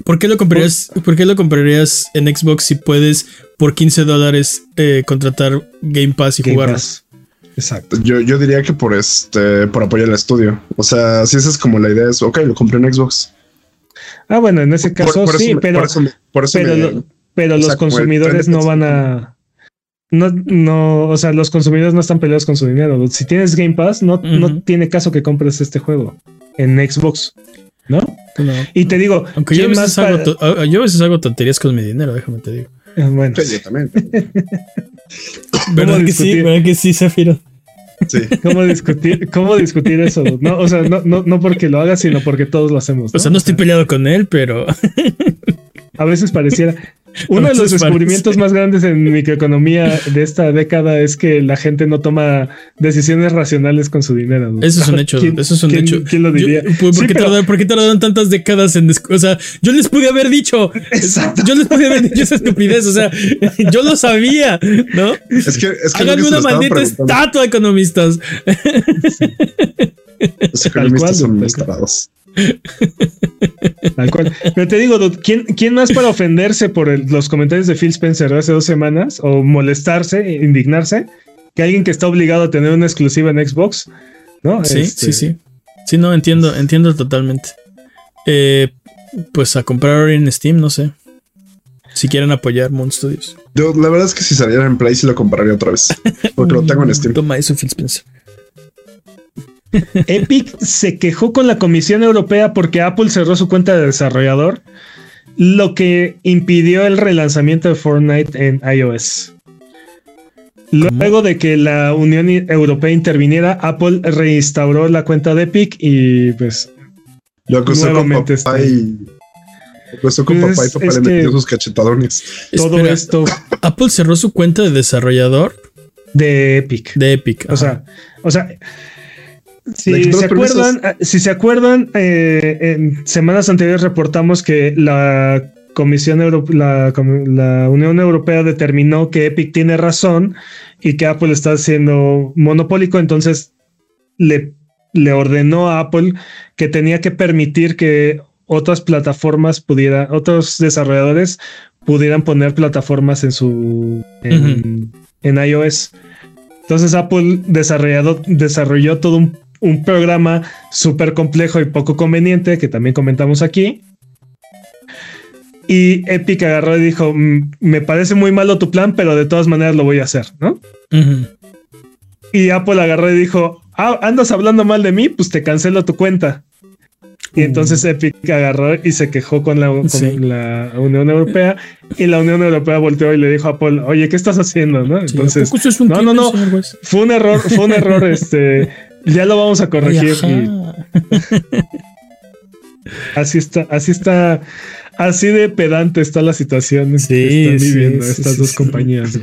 ¿Por qué lo comprarías, ¿por qué lo comprarías en Xbox si puedes por quince dólares eh, contratar Game Pass y Game jugarlo? Pass. Exacto. Yo, yo diría que por este, por apoyar el estudio. O sea, si esa es como la idea, es ok, lo compré en Xbox. Ah, bueno, en ese caso por, por sí, eso, pero, por eso, por eso pero, me, lo, pero los sea, consumidores no van a. No, no, o sea, los consumidores no están peleados con su dinero. Si tienes Game Pass, no, uh-huh. no tiene caso que compres este juego en Xbox, ¿no? No. Y te digo, aunque yo a, veces hago para... to- yo a veces hago tonterías con mi dinero, déjame te digo. Bueno, sí, yo también. ¿Verdad que sí? ¿Verdad que sí, Zafiro? Sí. ¿Cómo discutir, cómo discutir eso? No, o sea, no, no, no porque lo hagas, sino porque todos lo hacemos, ¿no? O sea, no estoy peleado con él, pero a veces pareciera. Uno de los descubrimientos parece. más grandes en microeconomía de esta década es que la gente no toma decisiones racionales con su dinero, ¿no? Eso es un hecho. ¿Quién, eso es un ¿quién, hecho. ¿Quién lo diría? Yo, ¿por, sí, qué pero... tardaron, ¿Por qué tardaron tantas décadas en... O sea, yo les pude haber dicho. Exacto. Yo les pude haber dicho esa estupidez. O sea, yo lo sabía, ¿no? Es que... Es que háganme una maldita estatua de economistas. Sí. Los economistas son unos tarados. Tal cual. Pero te digo, ¿quién, quién más para ofenderse por el, los comentarios de Phil Spencer hace dos semanas o molestarse, indignarse, que alguien que está obligado a tener una exclusiva en Xbox? ¿No? Sí, este... sí, sí. Sí, no, entiendo, entiendo totalmente. Eh, pues a comprar en Steam, no sé. Si quieren apoyar Moon Studios. Yo, la verdad es que si saliera en Play, sí lo compraría otra vez. Porque lo tengo en Steam. Toma eso, Phil Spencer. Epic se quejó con la Comisión Europea porque Apple cerró su cuenta de desarrollador, lo que impidió el relanzamiento de Fortnite en iOS. Luego ¿Cómo? de que la Unión Europea interviniera, Apple reinstauró la cuenta de Epic y pues lo acusó nuevamente con papá está... y lo acusó con pues, papá y papá es le metió sus cachetadones. Todo Espera, esto. Apple cerró su cuenta de desarrollador de Epic. De Epic. O sea, o sea. Si se, acuerdan, si se acuerdan, eh, en semanas anteriores reportamos que la Comisión Euro- la, la Unión Europea determinó que Epic tiene razón y que Apple está siendo monopólico, entonces le, le ordenó a Apple que tenía que permitir que otras plataformas pudieran, otros desarrolladores pudieran poner plataformas en su en, uh-huh. en iOS. Entonces Apple desarrollado, desarrolló todo un un programa súper complejo y poco conveniente que también comentamos aquí. Y Epic agarró y dijo, me parece muy malo tu plan, pero de todas maneras lo voy a hacer, ¿no? Uh-huh. Y Apple agarró y dijo, ah, andas hablando mal de mí, pues te cancelo tu cuenta. Y uh-huh. entonces Epic agarró y se quejó con la, con sí. la Unión Europea y la Unión Europea volteó y le dijo a Apple, oye, ¿qué estás haciendo? ¿No? Sí, entonces, es un no, no, no, fue un error, fue un error, este... Ya lo vamos a corregir. Y... así está, así está, así de pedante está la situación sí, que están sí, viviendo sí, estas sí, dos sí. compañías.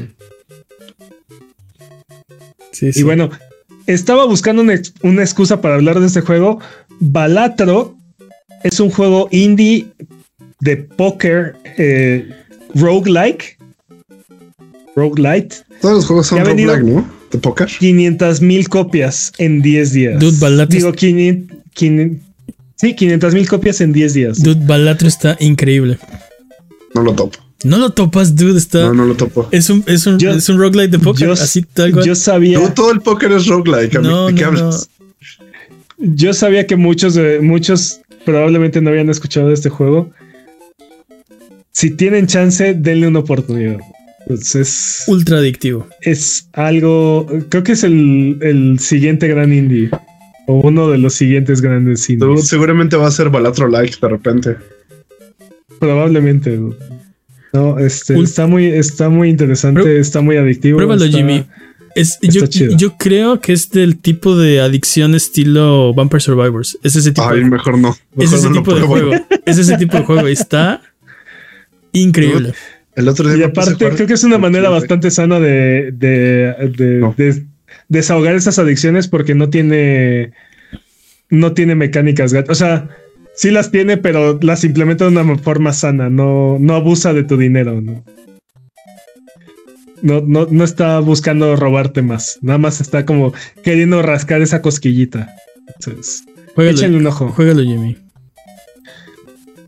Sí, sí. Y bueno, estaba buscando una, una excusa para hablar de este juego. Balatro es un juego indie de póker eh, roguelike. Roguelite. Todos los juegos son roguelike, ¿no? ¿De póker? quinientas mil copias en diez días. Dude, Balatro. Digo, quinientas, quinientas, sí, quinientas mil copias en diez días. Dude, Balatro está increíble. No lo topo. No lo topas, dude. Está. No, no lo topo. Es un, es un, yo, es un roguelike de póker. Yo, así tal cual. Yo sabía. No, todo el póker es roguelike. No, ¿De qué no, hablas? No. Yo sabía que muchos, de, muchos probablemente no habían escuchado de este juego. Si tienen chance, denle una oportunidad. Entonces, ultra adictivo. Es algo, creo que es el, el siguiente gran indie o uno de los siguientes grandes indies. Tú, seguramente va a ser Balatro like de repente. Probablemente. No, este Ul- está muy, está muy interesante, Prue- está muy adictivo. Pruébalo, está, Jimmy. Es, está yo, yo creo que es del tipo de adicción estilo Vampire Survivors. Es ese tipo. Ay, de, mejor no. Mejor es ese no tipo de juego. Es ese tipo de juego. Está increíble. El otro día y aparte creo que es una manera bastante sana de, de, de, no. de desahogar esas adicciones porque no tiene no tiene mecánicas. O sea, sí las tiene, pero las implementa de una forma sana. No, no abusa de tu dinero. No, no, no, no está buscando robarte más. Nada más está como queriendo rascar esa cosquillita. Entonces, juégalo, échenle un ojo. Juégalo, Jimmy.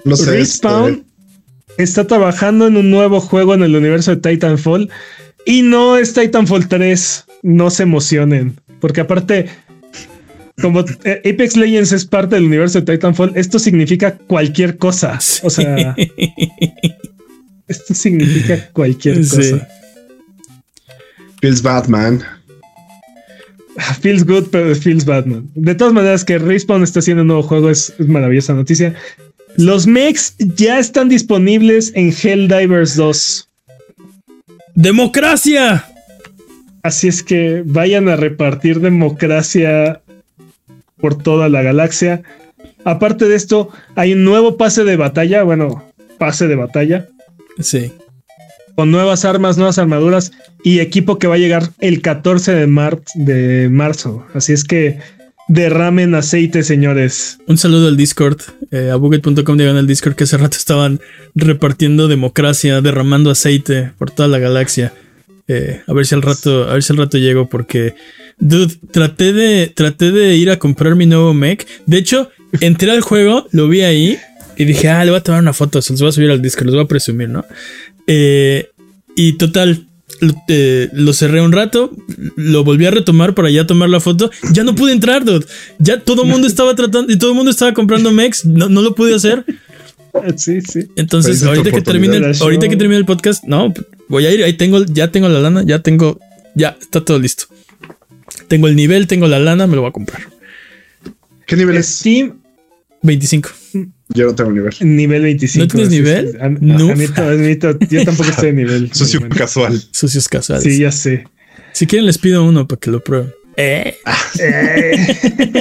No sé, Respawn este... está trabajando en un nuevo juego en el universo de Titanfall y no es Titanfall tres. No se emocionen, porque aparte, como Apex Legends es parte del universo de Titanfall, esto significa cualquier cosa. Sí. O sea, esto significa cualquier cosa. Sí. Feels bad, man. Feels good, pero feels bad, man. De todas maneras, que Respawn está haciendo un nuevo juego es, es maravillosa noticia. Los mechs ya están disponibles en Helldivers dos. ¡Democracia! Así es que vayan a repartir democracia por toda la galaxia. Aparte de esto, hay un nuevo pase de batalla. Bueno, pase de batalla. Sí. Con nuevas armas, nuevas armaduras y equipo que va a llegar el catorce de, mar- de marzo. Así es que derramen aceite, señores. Un saludo al Discord, eh, a buget punto com digan al Discord, que hace rato estaban repartiendo democracia, derramando aceite por toda la galaxia. Eh, a ver si al rato, a ver si al rato llego, porque dude, traté de, traté de ir a comprar mi nuevo mech. De hecho, entré al juego, lo vi ahí y dije, ah, le voy a tomar una foto, se los voy a subir al Discord, los voy a presumir, ¿no? Eh, y total, lo, eh, lo cerré un rato, lo volví a retomar para ya tomar la foto. Ya no pude entrar, dude. Ya todo el mundo estaba tratando y todo el mundo estaba comprando mechs. No, no lo pude hacer. Sí, sí. Entonces, pues ahorita que termine el, ahorita que termine el podcast, no, voy a ir. Ahí tengo, ya tengo la lana, ya tengo, ya está todo listo. Tengo el nivel, tengo la lana, me lo voy a comprar. ¿Qué nivel es? Steam veinticinco. Yo no tengo nivel. Nivel veinticinco. ¿No tienes sí, nivel? Sí. A, no. A, a mí, a mí, yo tampoco estoy en nivel. Socio bueno. casual. Socios casuales. Sí, ya sé. Si quieren les pido uno para que lo prueben. Eh. eh.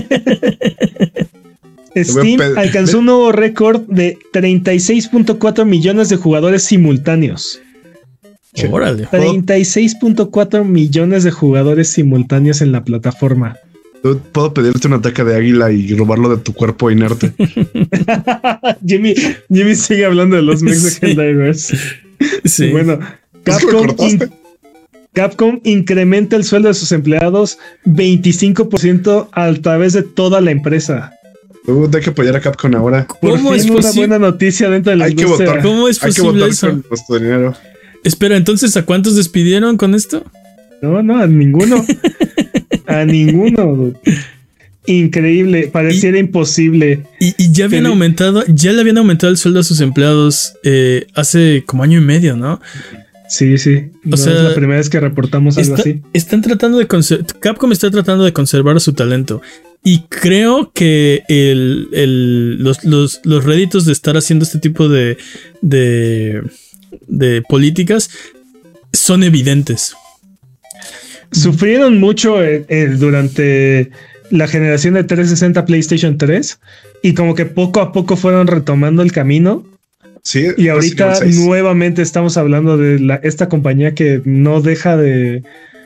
Steam alcanzó un nuevo récord de treinta y seis punto cuatro millones de jugadores simultáneos. Órale. treinta y seis punto cuatro millones de jugadores simultáneos en la plataforma. Puedo pedirte un ataque de águila y robarlo de tu cuerpo inerte. Jimmy, Jimmy sigue hablando de los mechs de Helldivers. Sí. Bueno, Capcom, in, Capcom incrementa el sueldo de sus empleados veinticinco por ciento a través de toda la empresa. Uh, hay que apoyar a Capcom ahora. Por ¿Cómo fin es una buena noticia dentro de la hay industria. Que votar. ¿Cómo es posible hay que votar eso? Con nuestro dinero. Espera, entonces, ¿a cuántos despidieron con esto? No, no, a ninguno. A ninguno. Increíble, pareciera y, imposible. Y, y ya habían Pero, aumentado, ya le habían aumentado el sueldo a sus empleados eh, hace como año y medio, ¿no? Sí, sí. O no sea, es la primera vez que reportamos algo está, así. Están tratando de conservar, Capcom está tratando de conservar su talento. Y creo que el, el, los, los, los réditos de estar haciendo este tipo de, de, de políticas son evidentes. Sufrieron mucho eh, eh, durante la generación de trescientos sesenta PlayStation tres y como que poco a poco fueron retomando el camino. Sí, y ahorita nuevamente estamos hablando de la, esta compañía que no deja de,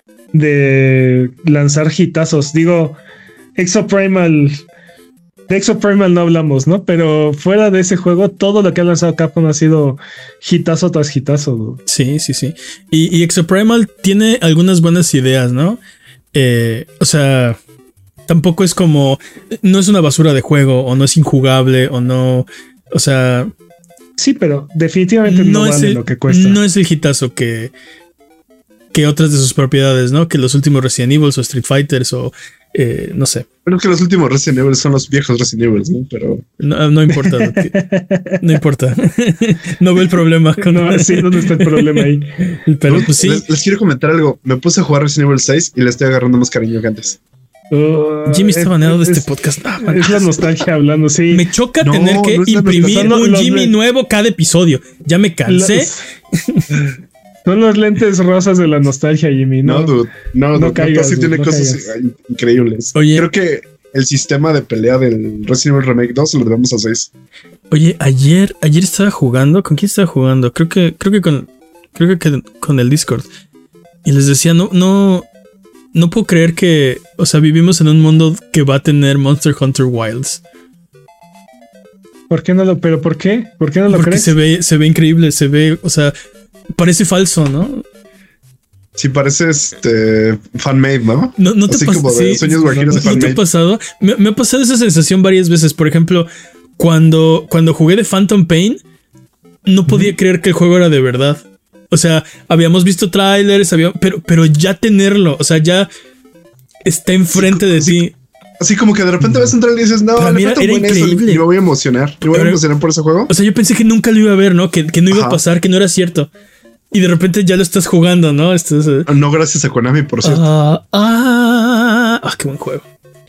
de lanzar hitazos. Digo, Exoprimal, de Exoprimal no hablamos, ¿no? Pero fuera de ese juego, todo lo que ha lanzado Capcom ha sido hitazo tras hitazo, ¿no? Sí, sí, sí. Y, y Exoprimal tiene algunas buenas ideas, ¿no? Eh, o sea, tampoco es como, no es una basura de juego, o no es injugable, o no, o sea... Sí, pero definitivamente no, no vale el, lo que cuesta. No es el hitazo que, que otras de sus propiedades, ¿no? Que los últimos Resident Evil o Street Fighters o eh, no sé. Creo que los últimos Resident Evil son los viejos Resident Evil, ¿no? Pero no, no importa. No importa. No veo el problema. Con... No, sí, ¿dónde está el problema ahí? Pero pues sí. Les, les quiero comentar algo. Me puse a jugar Resident Evil seis y le estoy agarrando más cariño que antes. Uh, Jimmy está baneado de este podcast. No, es la nostalgia hablando, sí. Me choca no, tener que no imprimir no, un los, Jimmy los, nuevo cada episodio. Ya me cansé. Los, son los lentes rosas de la nostalgia, Jimmy. No, no dude. No, no, no caigas, sí tiene no cosas caigas. increíbles. Oye, creo que el sistema de pelea del Resident Evil Remake dos lo debemos a seis. Oye, ayer, ayer estaba jugando. ¿Con quién estaba jugando? Creo que, creo que con, creo que con el Discord. Y les decía, no, no. No puedo creer que, o sea, vivimos en un mundo que va a tener Monster Hunter Wilds. ¿Por qué no lo, pero por qué? ¿Por qué no lo Porque crees? se ve, se ve increíble, se ve, o sea, parece falso, ¿no? Sí, parece este fan-made, ¿no? No, no te Así pas- como de sí, sueños guajiros no, de no te ha pasado. Me, me ha pasado esa sensación varias veces. Por ejemplo, cuando, cuando jugué de Phantom Pain, no podía uh-huh. creer que el juego era de verdad. O sea, habíamos visto trailers, había, pero, pero ya tenerlo, o sea, ya está enfrente sí, de sí, ti. Así como que de repente ves un trailer y dices, no, para me mí era, era increíble. Y me voy a emocionar. Me voy a emocionar por ese juego. O sea, yo pensé que nunca lo iba a ver, ¿no? Que, que no iba Ajá. a pasar, que no era cierto. Y de repente ya lo estás jugando, ¿no? Esto es, uh... No, gracias a Konami, por cierto. Ah, ah, ah, qué buen juego.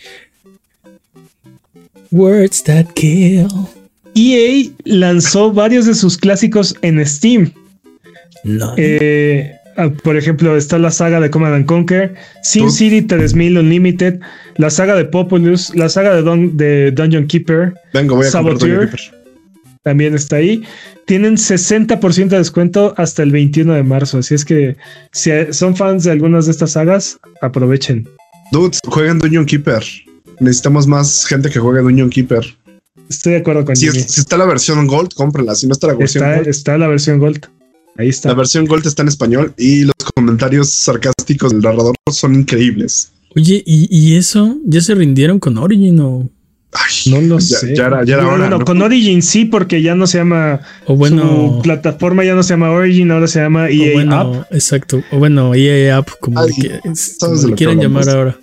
Words that kill. E A lanzó varios de sus clásicos en Steam. No. Eh, por ejemplo, está la saga de Command and Conquer, SimCity tres mil Unlimited, la saga de Populous, la saga de, Don, de Dungeon Keeper. Venga, voy a comprar Dungeon Keeper. También está ahí. Tienen sesenta por ciento de descuento hasta el veintiuno de marzo. Así es que si son fans de algunas de estas sagas, aprovechen. Dudes, jueguen Dungeon Keeper. Necesitamos más gente que juegue Dungeon Keeper. Estoy de acuerdo con si, es, si está la versión Gold, cómprenla. Si no está la versión está, Gold, está la versión Gold. Ahí está. La versión Gold está en español y los comentarios sarcásticos del narrador son increíbles. Oye, ¿y, y eso? ¿Ya se rindieron con Origin o...? Ay, no lo ya, sé. Ya era, ya era no, hora, no, ¿no? con Origin sí, porque ya no se llama. O bueno, su plataforma ya no se llama Origin, ahora se llama E A bueno, App. Exacto. O bueno, E A App, como Ay, le, como le quieren llamar pues. ahora.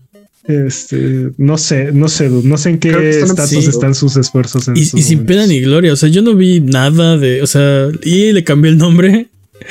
Este, no sé, no sé, no sé en qué estatus sí. están sus esfuerzos. En y, y sin pena ni gloria. O sea, yo no vi nada de. O sea, E A le cambió el nombre.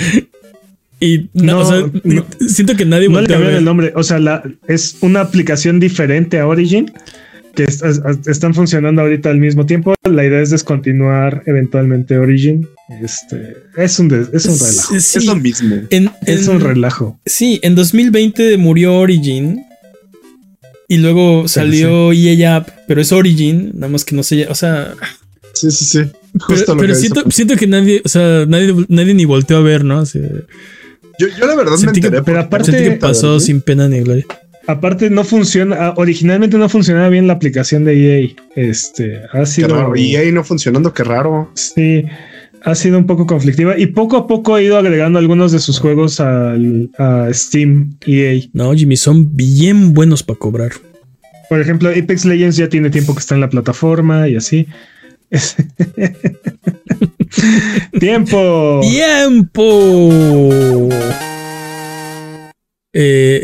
Y no, no, o sea, no, siento que nadie no le cambiaron el nombre. O sea, la, es una aplicación diferente a Origin que es, es, están funcionando ahorita al mismo tiempo. La idea es descontinuar eventualmente Origin. Este es un, de, es un relajo. Sí, es lo mismo. En, es en, un relajo. Sí, en dos mil veinte murió Origin y luego salió sí, sí. E A App, pero es Origin, nada más que no sé, o sea. Sí, sí, sí. Justo pero lo pero que siento, siento que nadie, o sea, nadie, nadie ni volteó a ver, ¿no? O sea, yo, yo la verdad sentí me enteré. Que, pero aparte que pasó ¿sí? sin pena ni gloria. Aparte no funciona, originalmente no funcionaba bien la aplicación de E A. Este, ha sido... Qué raro, E A no funcionando, qué raro. Sí, ha sido un poco conflictiva y poco a poco ha ido agregando algunos de sus juegos al, a Steam E A. No, Jimmy, son bien buenos para cobrar. Por ejemplo, Apex Legends ya tiene tiempo que está en la plataforma y así. ¡Tiempo! ¡Tiempo! Eh,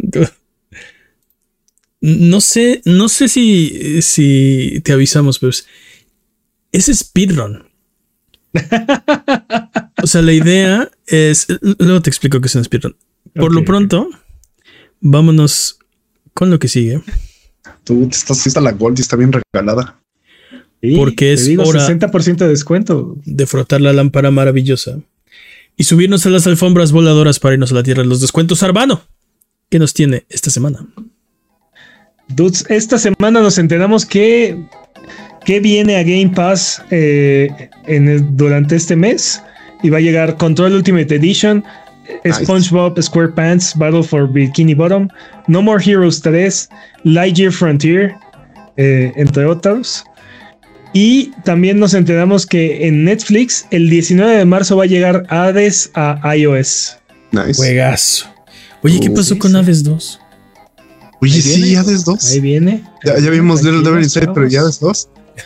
no sé, no sé si, si te avisamos, pero es, es speedrun. O sea, la idea es. Luego te explico qué es un speedrun. Por okay, lo pronto, okay. vámonos con lo que sigue. Tú te estás fiesta la Gold y está bien regalada. Sí, porque es digo, hora sesenta por ciento de descuento. De frotar la lámpara maravillosa y subirnos a las alfombras voladoras para irnos a la tierra de los descuentos. Arbano, ¿qué nos tiene esta semana? Dudes, esta semana nos enteramos que, que viene a Game Pass eh, en el, durante este mes y va a llegar Control Ultimate Edition, nice. SpongeBob SquarePants Battle for Bikini Bottom, No More Heroes tres, Lightyear Frontier, eh, entre otros. Y también nos enteramos que en Netflix el diecinueve de marzo va a llegar Hades a iOS. Nice. Juegazo. Oye, ¿qué pasó sí, con sí. Hades dos? Oye, sí, Hades dos. Ahí viene. Ya, ya vimos Little Devil Inside, pero ya Hades dos.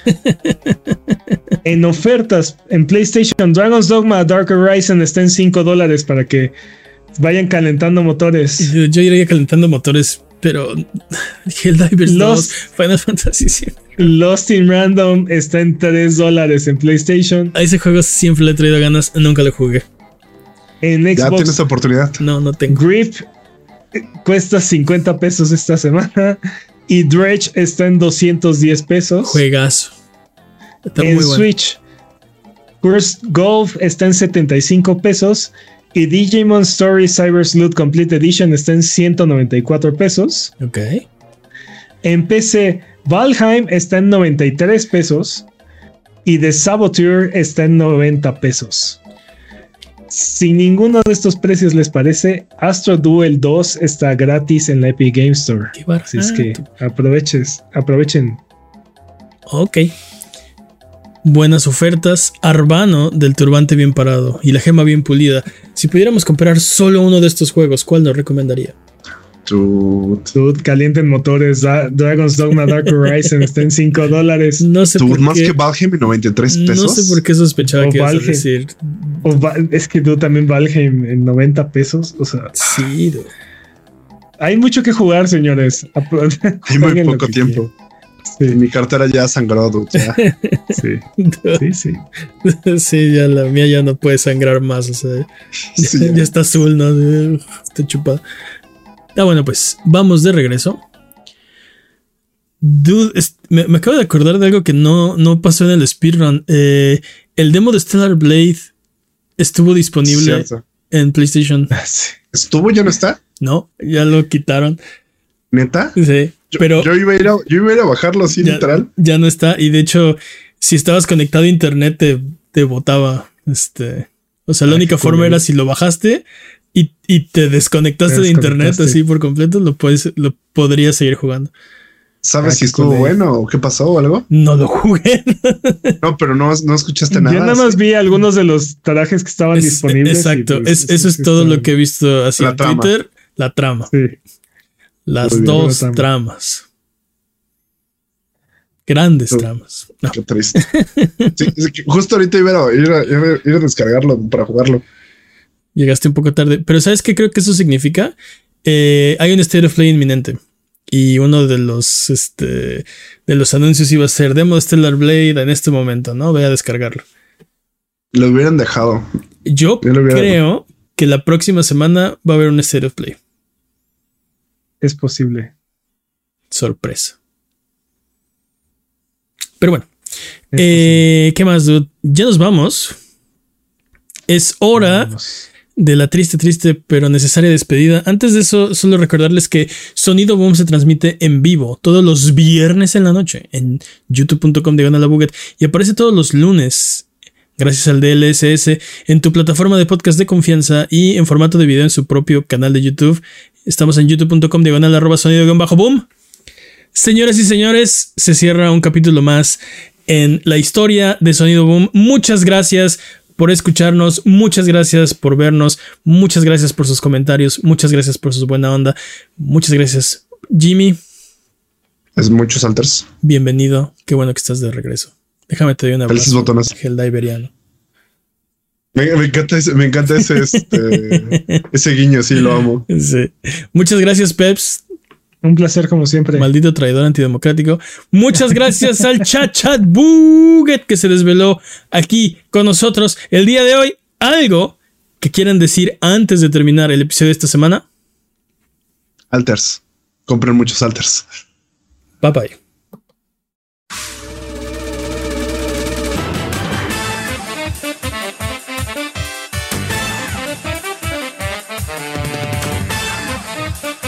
En ofertas en PlayStation, Dragon's Dogma Dark Horizon está en cinco dólares para que vayan calentando motores. Yo, yo iría calentando motores, pero Helldivers Lost, dos, Final Fantasy siete. Lost in Random está en tres dólares en PlayStation. A ese juego siempre le he traído ganas, nunca lo jugué. En Xbox. Ya tienes oportunidad. No, no tengo. Grip cuesta cincuenta pesos esta semana y Dredge está en doscientos diez pesos. Juegazo. Está en muy bueno. Switch, Cursed Golf está en setenta y cinco pesos y Digimon Story Cyber Sleuth Complete Edition está en ciento noventa y cuatro pesos. Ok. En P C, Valheim está en noventa y tres pesos y The Saboteur está en noventa pesos. Si ninguno de estos precios les parece, Astro Duel dos está gratis en la Epic Game Store. Qué barato. Así es que aproveches, aprovechen. Ok. Buenas ofertas. Arbano del turbante bien parado y la gema bien pulida. Si pudiéramos comprar solo uno de estos juegos, ¿cuál nos recomendaría? Dude. Dude, calienten motores. Da- Dragon's Dogma Dark Horizon está en cinco dólares. No sé Dude, por más qué. que Valheim en noventa y tres pesos. No sé por qué sospechaba O que ibas a Valheim. decir. O Va- es que tú también Valheim en noventa pesos. O sea, Sí, dude. hay mucho que jugar, señores. Hay muy Jueguen lo poco que tiempo. quieran. Sí, Mi cartera ya sangró, dude. Ya. sí, sí, sí. Sí, ya la mía ya no puede sangrar más. O sea, Sí, ya, ya. ya está azul, ¿no? Está chupada. Ah, bueno, pues vamos de regreso. Dude, es- me, me acabo de acordar de algo que no, no pasó en el speedrun. Eh, el demo de Stellar Blade estuvo disponible Cierto. en PlayStation. Sí. ¿Estuvo? ¿Ya no está? No, ya lo quitaron. ¿Neta? Sí, Yo, pero yo, iba a ir a, yo iba a ir a bajarlo así, ya, literal. ya no está. Y de hecho, si estabas conectado a internet, te, te botaba. Este, o sea, la Ay, única qué forma culero. era si lo bajaste y, y te desconectaste Te de internet desconectaste. así por completo, lo puedes, lo podrías seguir jugando. ¿Sabes Ah, si qué estuvo culero. bueno o qué pasó o algo? No lo jugué. No, pero no, no escuchaste nada. Yo nada más sí. vi algunos de los trajes que estaban Es- disponibles. y, exacto, pues, es, eso es sí todo estaban- lo que he visto así La en trama. Twitter. La trama. Sí. Las Muy bien, dos la trama. tramas. Grandes Uh. tramas. No. Qué triste. Sí, es que justo ahorita iba a ir a, ir a- ir a descargarlo para jugarlo. Llegaste un poco tarde. Pero ¿sabes qué creo que eso significa? Eh, hay un State of Play inminente. Y uno de los, este, de los anuncios iba a ser demo de Stellar Blade en este momento, ¿no? Voy a descargarlo. Lo hubieran dejado. Yo Yo lo hubiera- creo que la próxima semana va a haber un State of Play. Es posible. Sorpresa. Pero bueno. Es Eh, ¿Qué más, dude? Ya nos vamos. Es posible. hora Vamos. de la triste, triste, pero necesaria despedida. Antes de eso, solo recordarles que Sonido Boom se transmite en vivo todos los viernes en la noche en youtube punto com diagonal a buget y aparece todos los lunes, gracias al D L S S, en tu plataforma de podcast de confianza y en formato de video en su propio canal de YouTube. Estamos en youtube punto com diagonal arroba sonido-boom. Señoras y señores, se cierra un capítulo más en la historia de Sonido Boom. Muchas gracias por escucharnos, muchas gracias por vernos, muchas gracias por sus comentarios, muchas gracias por su buena onda, muchas gracias. Jimmy, Es muchos alters. bienvenido, qué bueno que estás de regreso. Déjame te doy un Felices abrazo, botones. Helldiveriano. Me, me encanta ese, me encanta ese, este, ese guiño, sí, lo amo. Sí. Muchas gracias, Peps, Un placer como siempre. maldito traidor antidemocrático. Muchas gracias al Chat Chat Buget que se desveló aquí con nosotros el día de hoy. ¿Algo que quieran decir antes de terminar el episodio de esta semana? Alters. Compren muchos alters. Bye bye. Thank you.